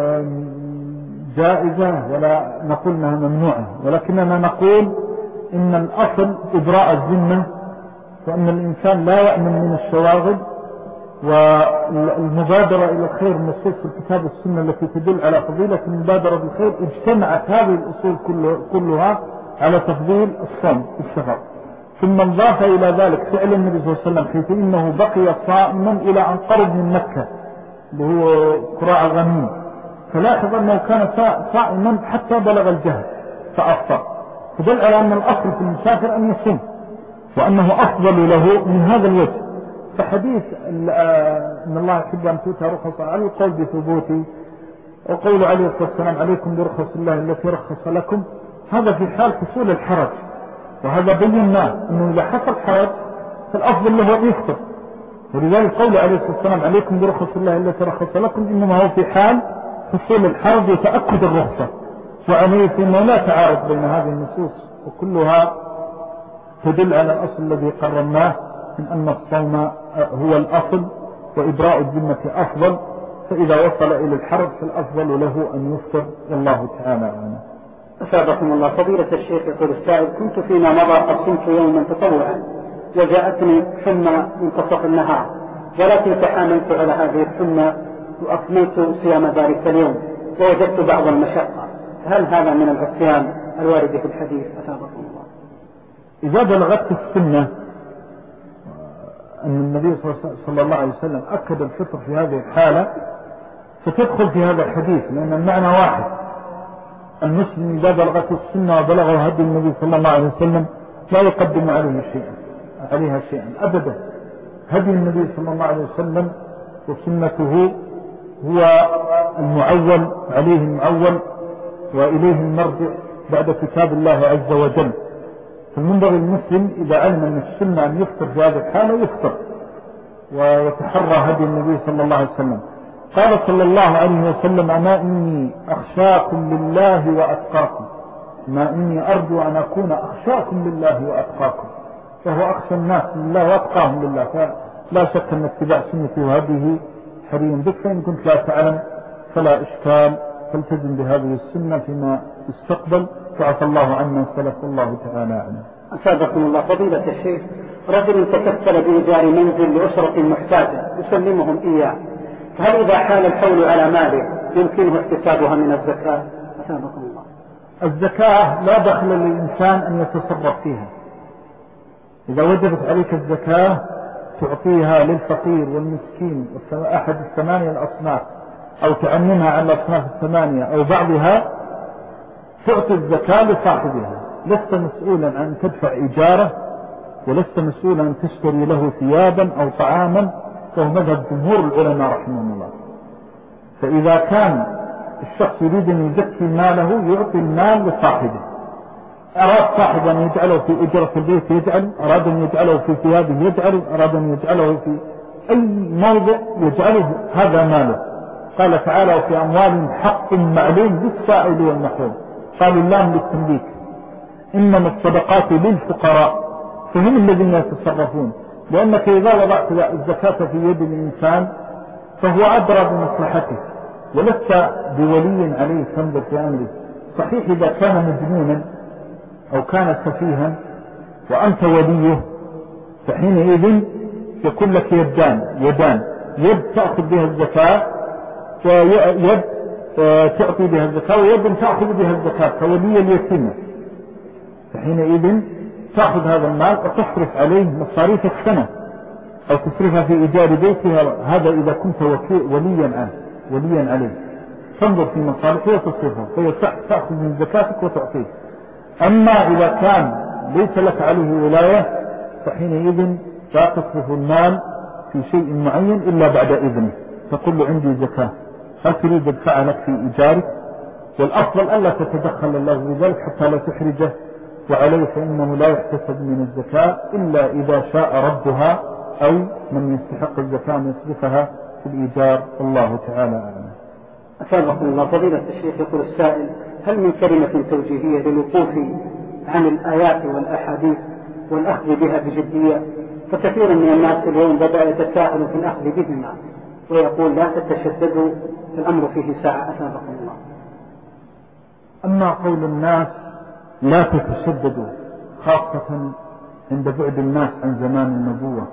جائزة، ولا نقول إنها ممنوعة، ولكننا نقول إن الأصل إبراء الذمة، وأن الإنسان لا يأمن من الشواغل، والمبادرة إلى الخير نصوص الكتاب والسنة التي تدل على فضيلة المبادرة بالخير، اجتمعت هذه الأصول كلها على تفضيل الصوم في السفر. ثم انضاف إلى ذلك فعل النبي صلى الله عليه وسلم حيث إنه بقي صائما إلى أن قرب من مكة اللي هو قراء غنيم، فلاحظ أنه كان صائما حتى بلغ الجهد فأفطر، فدل على أن الأصل في المسافر أن يصوم، وأنه أفضل له من هذا الوجه. فحديث إن الله يحب أن تؤتى رخصة على القول بثبوته، وقول عليه الصلاة والسلام عليكم برخص الله التي رخص لكم، هذا في حال حصول الحرج، وهذا بيناه أنه إذا حصل حرج فالأفضل له أن يفطر. ولذلك قول عليه الصلاة والسلام عليكم برخص الله التي رخص لكم إنما هو في حال حصول الحرج وتأكد الرخصة، وعليه فإنه لا تعارض بين هذه النصوص، وكلها تدل على الأصل الذي قررناه من أن الصوم هو الأصل وإبراء الذمة أفضل، فإذا وصل إلى الحرج فالأفضل له أن يفطر، والله تعالى أعلم. أثابكم الله. فضيلة الشيخ، يقول السائل: كنت فيما مضى قد صمت يوما تطوعا وجاءتني حمى منتصف النهار، ولكن تحاملت على هذه الحمى وأكملت صيام ذلك اليوم ووجدت بعض المشقة، هل هذا من العصيان الوارد في الحديث أثابكم الله؟ إذا بلغت السنة أن النبي صلى الله عليه وسلم أكد الفطر في هذه الحالة فتدخل في هذا الحديث، لأن المعنى واحد. المسلم إذا بلغت السنة وبلغه هدي النبي صلى الله عليه وسلم لا يقدم عليها شيئا أبدا. هدي النبي صلى الله عليه وسلم وسنته هو المعول، عليه المعول وإليه المرجع بعد كتاب الله عز وجل. فالمنبغي المسلم إذا علم من السنة أن يفطر في هذه الحالة يفطر ويتحرى هدي النبي صلى الله عليه وسلم. قال صلى الله عليه وسلم: أما إني أخشاكم لله وأتقاكم، ما إني أرجو أن أكون أخشاكم لله وأتقاكم، فهو أخشى الناس لله وأتقاهم لله. فلا شك أن اتباع سنته وهذه حري بك، فإن كنت لا تعلم فلا إشكال، فالتزم بهذه السنة فيما يستقبل، فعفى الله عنا سلف، الله تعالى أعلم. أسابقكم الله. فضيلة الشيخ، رجل تكفل بإيجار منزل لأسرة محتاجة يسلمهم إياه، فهل إذا حال الحول على ماله يمكنه احتسابها من الزكاة؟ أسابقكم الله. الزكاة لا دخل للإنسان أن يتصرف فيها. إذا وجبت عليك الزكاة تعطيها للفقير والمسكين أحد الثمانية الأصناف، أو تعممها على الأصناف الثمانية أو بعضها، تعطي الزكاة لصاحبها. لست مسؤولا عن تدفع إيجاره، ولست مسؤولا أن تشتري له ثيابا أو طعاما، وهو مذهب جمهور العلماء رحمهم الله. فإذا كان الشخص يريد أن يزكي ماله يعطي المال لصاحبه. أراد صاحب أن يجعله في إجرة البيت يجعل، أراد أن يجعله في ثيابه يجعل، أراد أن يجعله في أي موضع يجعله، هذا ماله. قال تعالى: وفي أموالهم حق معلوم للسائل والمحروم. قالوا اللام للتمليك، إنما الصدقات للفقراء، فهم الذين يتصرفون. لأنك إذا وضعت الزكاة في يد الإنسان فهو أدرى بمصلحته، ولست بولي عليه تنظر في أمره. صحيح إذا كان مجنونا أو كان سفيها وأنت وليه، فحينئذ يكون لك يدان، يد تأخذ بها الزكاة ويد تعطي بها الزكاة، ويد تأخذ بها الزكاة كولي اليتيمة. فحينئذ تأخذ هذا المال وتصرف عليه مصاريف السنة، أو تصرفها في إيجار بيتها. هذا إذا كنت وليا عليه، تنظر في مصالحه وتصرفه، فتأخذ من زكاتك وتعطيه. أما إذا كان ليس لك عليه ولاية فحينئذ لا تصرف المال في شيء معين إلا بعد إذنه، تقول له: عندي زكاة، هل تريد أدفع لك في إيجارك؟ والأفضل ألا تتدخل الله بذلك حتى لا تحرجه، وعليه فإنه لا يحتسب من الزكاة إلا إذا شاء ربها أو من يستحق الزكاة أن يصرفها في الإيجار، والله تعالى أعلم. أسابقكم الله. فضيلة الشيخ، يقول السائل: هل من كلمة توجيهية للوقوف عن الآيات والأحاديث والأخذ بها بجدية؟ فكثير من الناس اليوم بدأ يتساهل في الأخذ بهما ويقول: لا تتشددوا، الأمر فيه ساعة. أسابقكم الله. أما قول الناس لا تتشددوا خاصة عند بعد الناس عن زمان النبوة،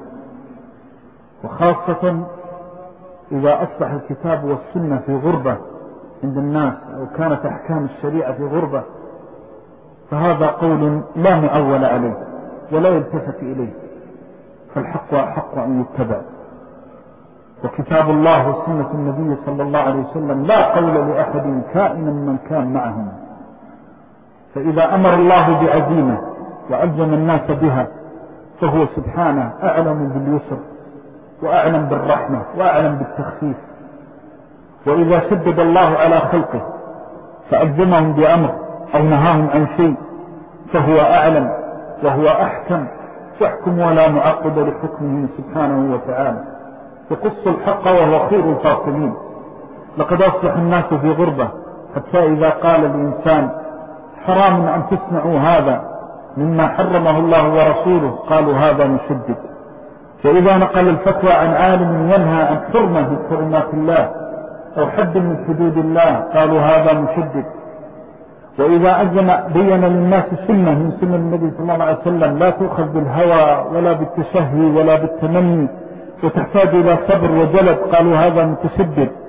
وخاصة إذا أصبح الكتاب والسنة في غربة عند الناس، أو كانت أحكام الشريعة في غربة، فهذا قول لا معول عليه ولا يلتفت إليه، فالحق أحق أن يتبع. وكتاب الله وسنة النبي صلى الله عليه وسلم لا قول لأحد كائنا من كان معهم. فإذا أمر الله بعزيمة وألزم الناس بها فهو سبحانه أعلم باليسر وأعلم بالرحمة وأعلم بالتخفيف. وإذا شدد الله على خلقه فألزمهم بأمر أو نهاهم عن شيء فهو أعلم وهو أحكم، يحكم ولا معقد لحكمه سبحانه وتعالى، يقص الحق وهو خير الفاصلين. لقد أصبح الناس في غربة، حتى إذا قال الإنسان: حرام أن تسمعوا هذا مما حرمه الله ورسوله، قالوا هذا مشدد. وإذا نقل الفتوى عن عالم ينهى عن حرمة من حرمات الله أو حد من حدود الله، قالوا هذا مشدد. وإذا بين للناس سنة من سنة النبي صلى الله عليه وسلم لا تؤخذ بالهوى ولا بالتشهي ولا بالتمني وتحتاج إلى صبر وجلد، قالوا هذا متشدد.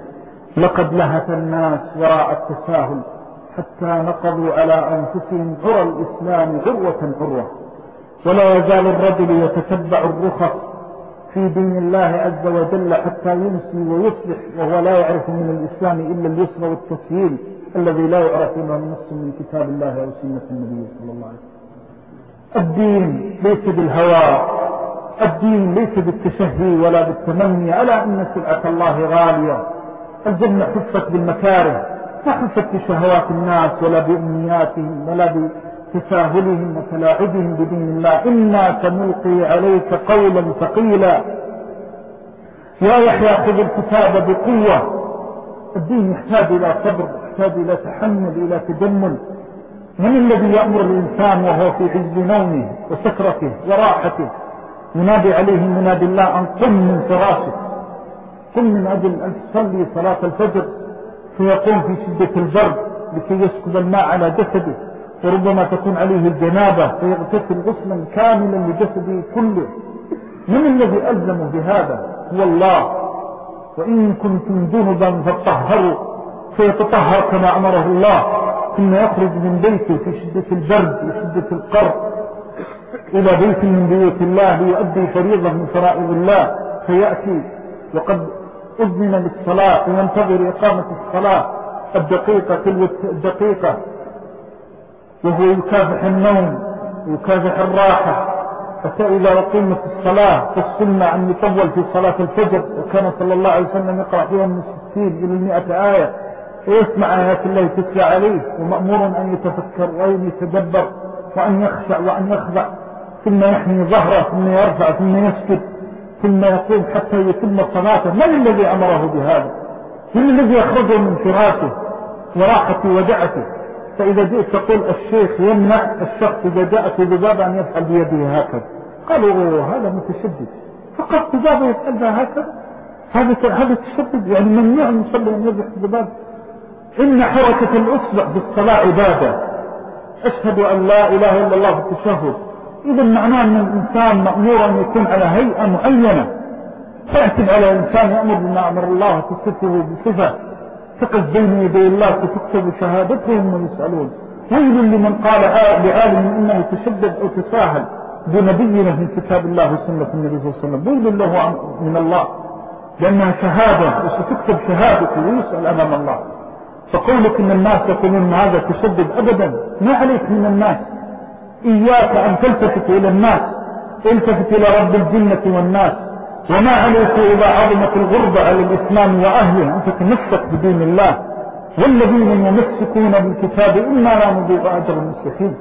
لقد لهث الناس وراء التساهل حتى نقضوا على أنفسهم عرى الإسلام عروة عروة. ولا يزال الرجل يتتبع الرخص في دين الله عز وجل حتى يمسي ويصبح وهو لا يعرف من الإسلام إلا اليسر والتسهيل الذي لا يعرف منه النص من كتاب الله أو سنة النبي صلى الله عليه وسلم. الدين ليس بالهوى، الدين ليس بالتشهي ولا بالتمني، ألا إن سلعة الله غالية. الجنة حفت بالمكاره، ما حفت بشهوات الناس ولا بأمنياتهم ولا بتساهلهم وتلاعبهم بدين الله. إنا سنلقي عليك قولا ثقيلا يا يحيى خذ الكتاب بقوة. الدين يحتاج إلى صبر، يحتاج إلى تحمل، إلى تجمل. من الذي يأمر الإنسان وهو في عز نومه وسكرته وراحته ينادي عليه منادي الله أن قم من فراشك، قم من أجل أن تصلي صلاة الفجر، فيقوم في شدة البرد لكي يسكب الماء على جسده، وربما تكون عليه الجنابة فيغتسل غسلا كاملا لجسده كله. من الذي ألزمه بهذا؟ هو الله. وإن كنتم جنبا فاطهروا، فيتطهر كما أمره الله، ثم يخرج من بيته في شدة البرد وشدة القر إلى بيت من بيوت الله ليؤدي فريضة من فرائض الله، فيأتي وقد أذن للصلاة وينتظر إقامة الصلاة الدقيقة تلو الدقيقة، وهو يكافح النوم ويكافح الراحة، حتى إذا أقيمت الصلاة فالسنة أن يطول في صلاة الفجر، وكان صلى الله عليه وسلم يقرأ فيها من 60 إلى 100 آية، ويسمع آيات الله تتلى عليه، ومأمور أن يتفكر وأن يتدبر وأن يخشع وأن يخضع، ثم يحمي ظهره ثم يرفع ثم يسجد ثم يقوم حتى يتم صلاته. من الذي أمره بهذا؟ من الذي يخرجه من فراشه وراحته ودعته؟ فإذا جئت تقول الشيخ يمنع الشخص إذا جاءت ذبابة أن يفعل بيده هكذا، قالوا هذا متشدد، فقط ذبابة يفعل بها هكذا، هذا تشدد، يعني ممنوع المصلي أن يذبح ذبابة. إن حركة الأصبع بالصلاة عبادة، أشهد أن لا إله إلا الله في التشهد، إذا معناه أن الإنسان مأمور أن يكون على هيئة معينة، فأعتب على الإنسان يأمر بما أمر الله تصفه بصفة، تقف بين يدي الله فتكتب شهادتهم ويسألون. ويل لمن قال لعالم إنه تشدد أو تساهل بنبينا من كتاب الله وسنة النبي صلى الله عليه وسلم، ويل له من الله، لأنها شهادة وستكتب شهادته ويسأل أمام الله. فقولك إن الناس يقولون هذا تشدد، أبدا ما عليك من الناس، إياك أن تلتفت إلى الناس، التفت إلى رب الجنة والناس. وما عليك إذا عظمت الغربة على الإسلام وأهله أن تتمسك بدين الله. والذين يمسكون بالكتاب إنا لا نضيع أجر المصلحين،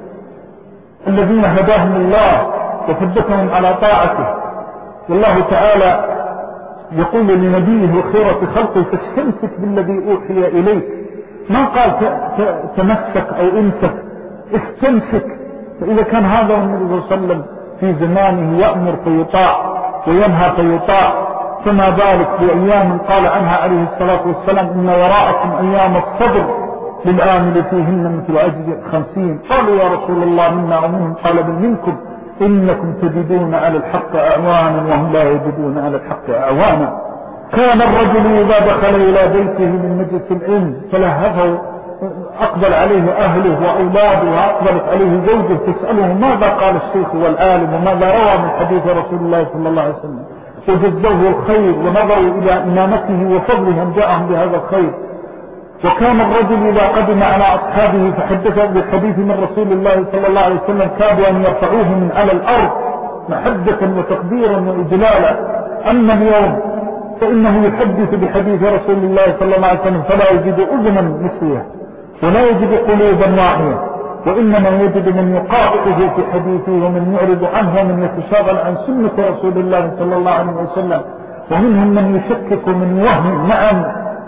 الذين هداهم الله وثبتهم على طاعته. والله تعالى يقول لنبيه وخيرة خلقه فاستمسك بالذي أوحي إليك، ما قال تمسك أو امسك، استمسك. فإذا كان هذا النبي صلى الله عليه وسلم في زمانه يأمر فيطاع وينهى فيطاع، فما بالك بأيام قال عنها عليه الصلاة والسلام إن وراءكم أيام الصبر للآمل فيهن مثل أجر 50. قالوا يا رسول الله منا ومنهم؟ قال بل منكم، إنكم تجدون على الحق أعوانا وهم لا يجدون على الحق أعوانا. كان الرجل إذا دخل إلى بيته من مجلس العلم فلهفه، أقبل عليه أهله وأولاده وأقبلت عليه زوجه تسأله ماذا قال الشيخ والعالم وماذا روى من حديث رسول الله صلى الله عليه وسلم، وجزوه الخير ونظروا إلى إمامته وفضله أن جاءهم بهذا الخير. وكان الرجل إذا قدم على أصحابه فحدث بالحديث من رسول الله صلى الله عليه وسلم كادوا أن يرفعوه من على الأرض محبة وتقديرا وإجلالا. أما اليوم فإنه يحدث بحديث رسول الله صلى الله عليه وسلم فلا يجد أذنا مثلها ولا يجد قلوبا واعية، وإنما يجد من يقاطعه في حديثه ومن يعرض عنه ومن يتشاغل عن سنة رسول الله صلى الله عليه وسلم، ومنهم من يشكك ومن يوهم. نعم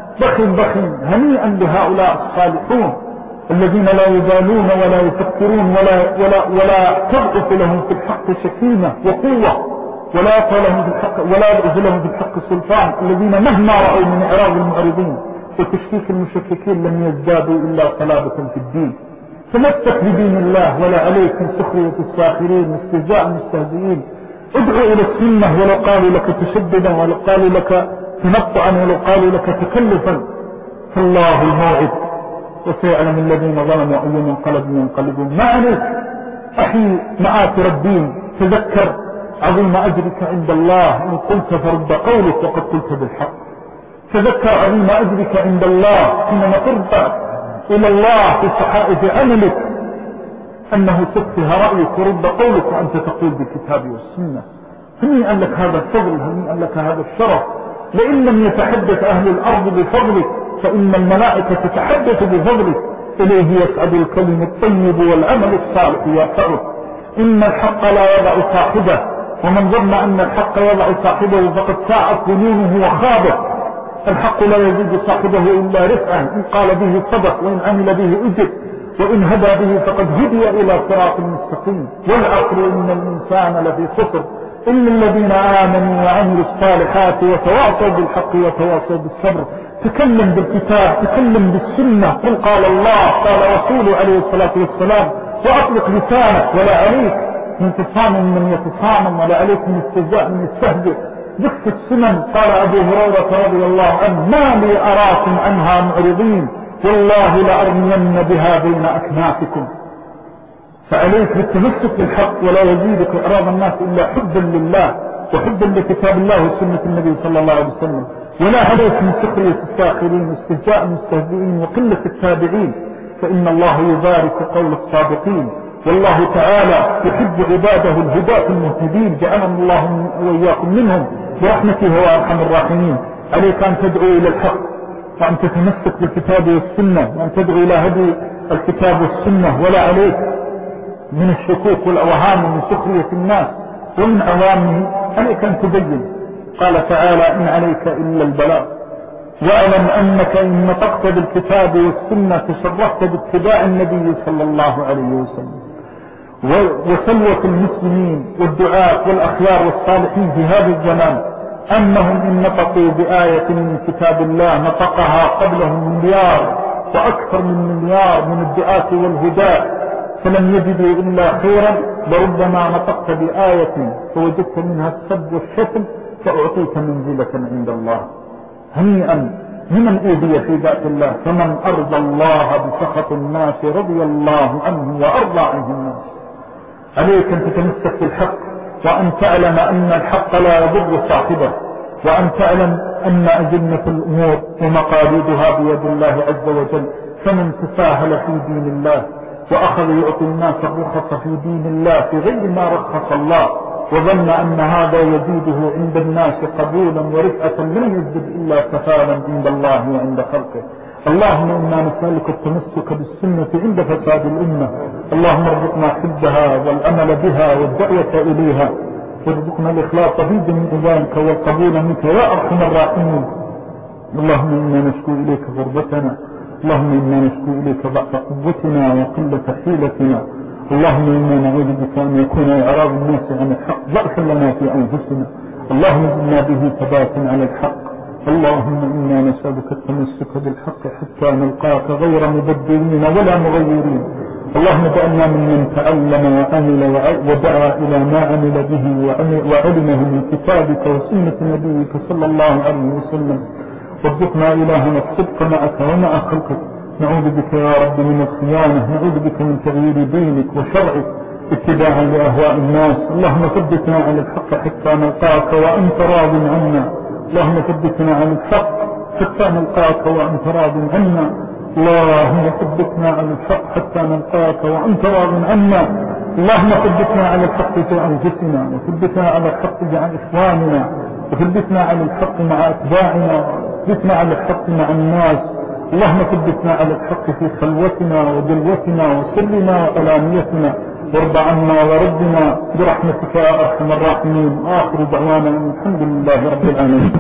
بخ هنيئا بهؤلاء الصالحون الذين لا يبالون ولا يفكرون ولا تضعف لهم في الحق سكينة وقوة، ولا يضعف لهم في الحق سلطان، الذين مهما رأوا من إعراض المعرضين وتشكيك المشككين لم يزدادوا إلا صلابة في الدين. تمسك بدين الله ولا عليك من سخرية الساخرين واستهزاء المستهزئين. ادعو إلى السنة ولو قالوا لك تشددا ولو قالوا لك تنطعا ولو قالوا لك تكلفا، فالله الموعد وسيعلم الذين ظلموا أي منقلب ينقلبون. ما عليك أخي معاصر الدين، تذكر عظيم أجرك عند الله، إن قلت فرد قولك وقد قلت بالحق. تذكر عظيم أجرك عند الله حينما ترضى إلى الله في صحائف عملك أنه سفه رأيك ورد قولك وأنت تقول بالكتاب والسنة. هنيئا لك هذا الفضل، هنيئا لك هذا الشرف. لئن لم يتحدث أهل الأرض بفضلك فإن الملائكة تتحدث بفضلك. إليه يسعد الكلم الطيب والعمل الصالح يرفعه. إن الحق لا يضع صاحبه، ومن ظن أن الحق يضع صاحبه فقد ساعت ظنونه وخابه. الحق لا يزيد صاحبه إلا رفعا، إن قال به صدق وإن عمل به أجر وإن هدى به فقد هدي إلى صراط مستقيم. والعصر إن الإنسان لفي خسر إلا الذين آمنوا وعملوا الصالحات وتواصوا بالحق وتواصوا بالصبر. تكلم بالكتاب، تكلم بالسنة، قل قال الله قال رسوله عليه الصلاة والسلام، وأطلق لسانك ولا عليك من تصامم من يتصامم ولا عليك من استهزاء من يستهزئ. ذكر السنن. قال أبو هريرة رضي الله عنه ما لي أراكم عنها معرضين والله لأرمين بها بين أكنافكم. فعليك بالتمسك بالحق ولا يزيدك إعراض الناس إلا حبا لله وحبا لكتاب الله وسنة النبي صلى الله عليه وسلم. ولا عليك من سخرية الساخرين واستهزاء المستهزئين وقلة التابعين، فإن الله يبارك قول الصادقين. والله تعالى يحب عباده الهداة المهتدين، جعلنا الله وإياكم منهم برحمته هو أرحم الراحمين. عليك أن تدعو إلى الحق وأن تتمسك بالكتاب والسنة وأن تدعو إلى هدي الكتاب والسنة، ولا عليك من الشكوك والأوهام ومن سخرية الناس ومن عوامه. عليك أن تبين. قال تعالى إن عليك إلا البلاغ واعلم أنك إن نطقت بالكتاب والسنة تشرفت باتباع النبي صلى الله عليه وسلم. وسلوة المسلمين والدعاة والأخيار والصالحين في هذا الزمان أنهم إن نطقوا بآية من كتاب الله نطقها قبلهم مليار وأكثر من مليار من الدعاة والهداة، فلم يجدوا إلا خيرا. لربما نطقت بآية فوجدت منها السب والشتم فأعطيك منزلة عند الله. هنيئا لمن أوذي في ذات الله، فمن أرضى الله بسخط الناس رضي الله عنه وأرضى عنه الناس. عليك أن تتمسك بالحق وأن تعلم أن الحق لا يضر صاحبه، وأن تعلم أن أجنة الأمور ومقاليدها بيد الله عز وجل. فمن تساهل في دين الله وأخذ يعطي الناس الرخص في دين الله في غير ما رخص الله وظن أن هذا يزيده عند الناس قبولا ورفعة لم يزد إلا سفالا عند الله وعند خلقه. اللهم إنا نسألك التمسك بالسنة عند فساد الأمة. اللهم ارزقنا حبها والأمل بها والدعوة إليها، وارزقنا الإخلاص في جميع ذلك والقبول منك يا أرحم الراحمين. اللهم إنا نشكو إليك غربتنا، اللهم إنا نشكو إليك ضعف قوتنا وقلة حيلتنا. اللهم إنا نعوذ بك أن يكون إعراض الناس عن الحق ضعفا لنا في أنفسنا. اللهم زدنا به ثباتا على الحق. اللهم إنا نسألك التمسك بالحق حتى نلقاك غير مبدلين ولا مغيرين. اللهم اجعلنا ممن تعلم وعمل ودعا إلى ما عمل به وعلمه من كتابك وسنة نبيك صلى الله عليه وسلم. وارزقنا إلهنا الصدق معك ومع خلقك. نعوذ بك يا رب من الخيانة، نعوذ بك من تغيير دينك وشرعك اتباعا لأهواء الناس. اللهم ثبتنا على الحق حتى نلقاك وأنت راض عنا. اللهم ثبتنا على الحق حتى نلقاك وأنت راض عنا. اللهم ثبتنا على الحق حتى نلقاك وأنت راض عنا. اللهم ثبتنا على الحق في أنفسنا، وثبتنا على الحق مع إخواننا، وثبتنا على الحق مع أتباعنا، وثبتنا على الحق مع الناس. اللهم ثبتنا على الحق في خلوتنا وجلوتنا وسرنا وعلانيتنا، وارض عنا وردنا برحمتك يا أرحم الراحمين. آخر دعوانا الحمد لله رب العالمين.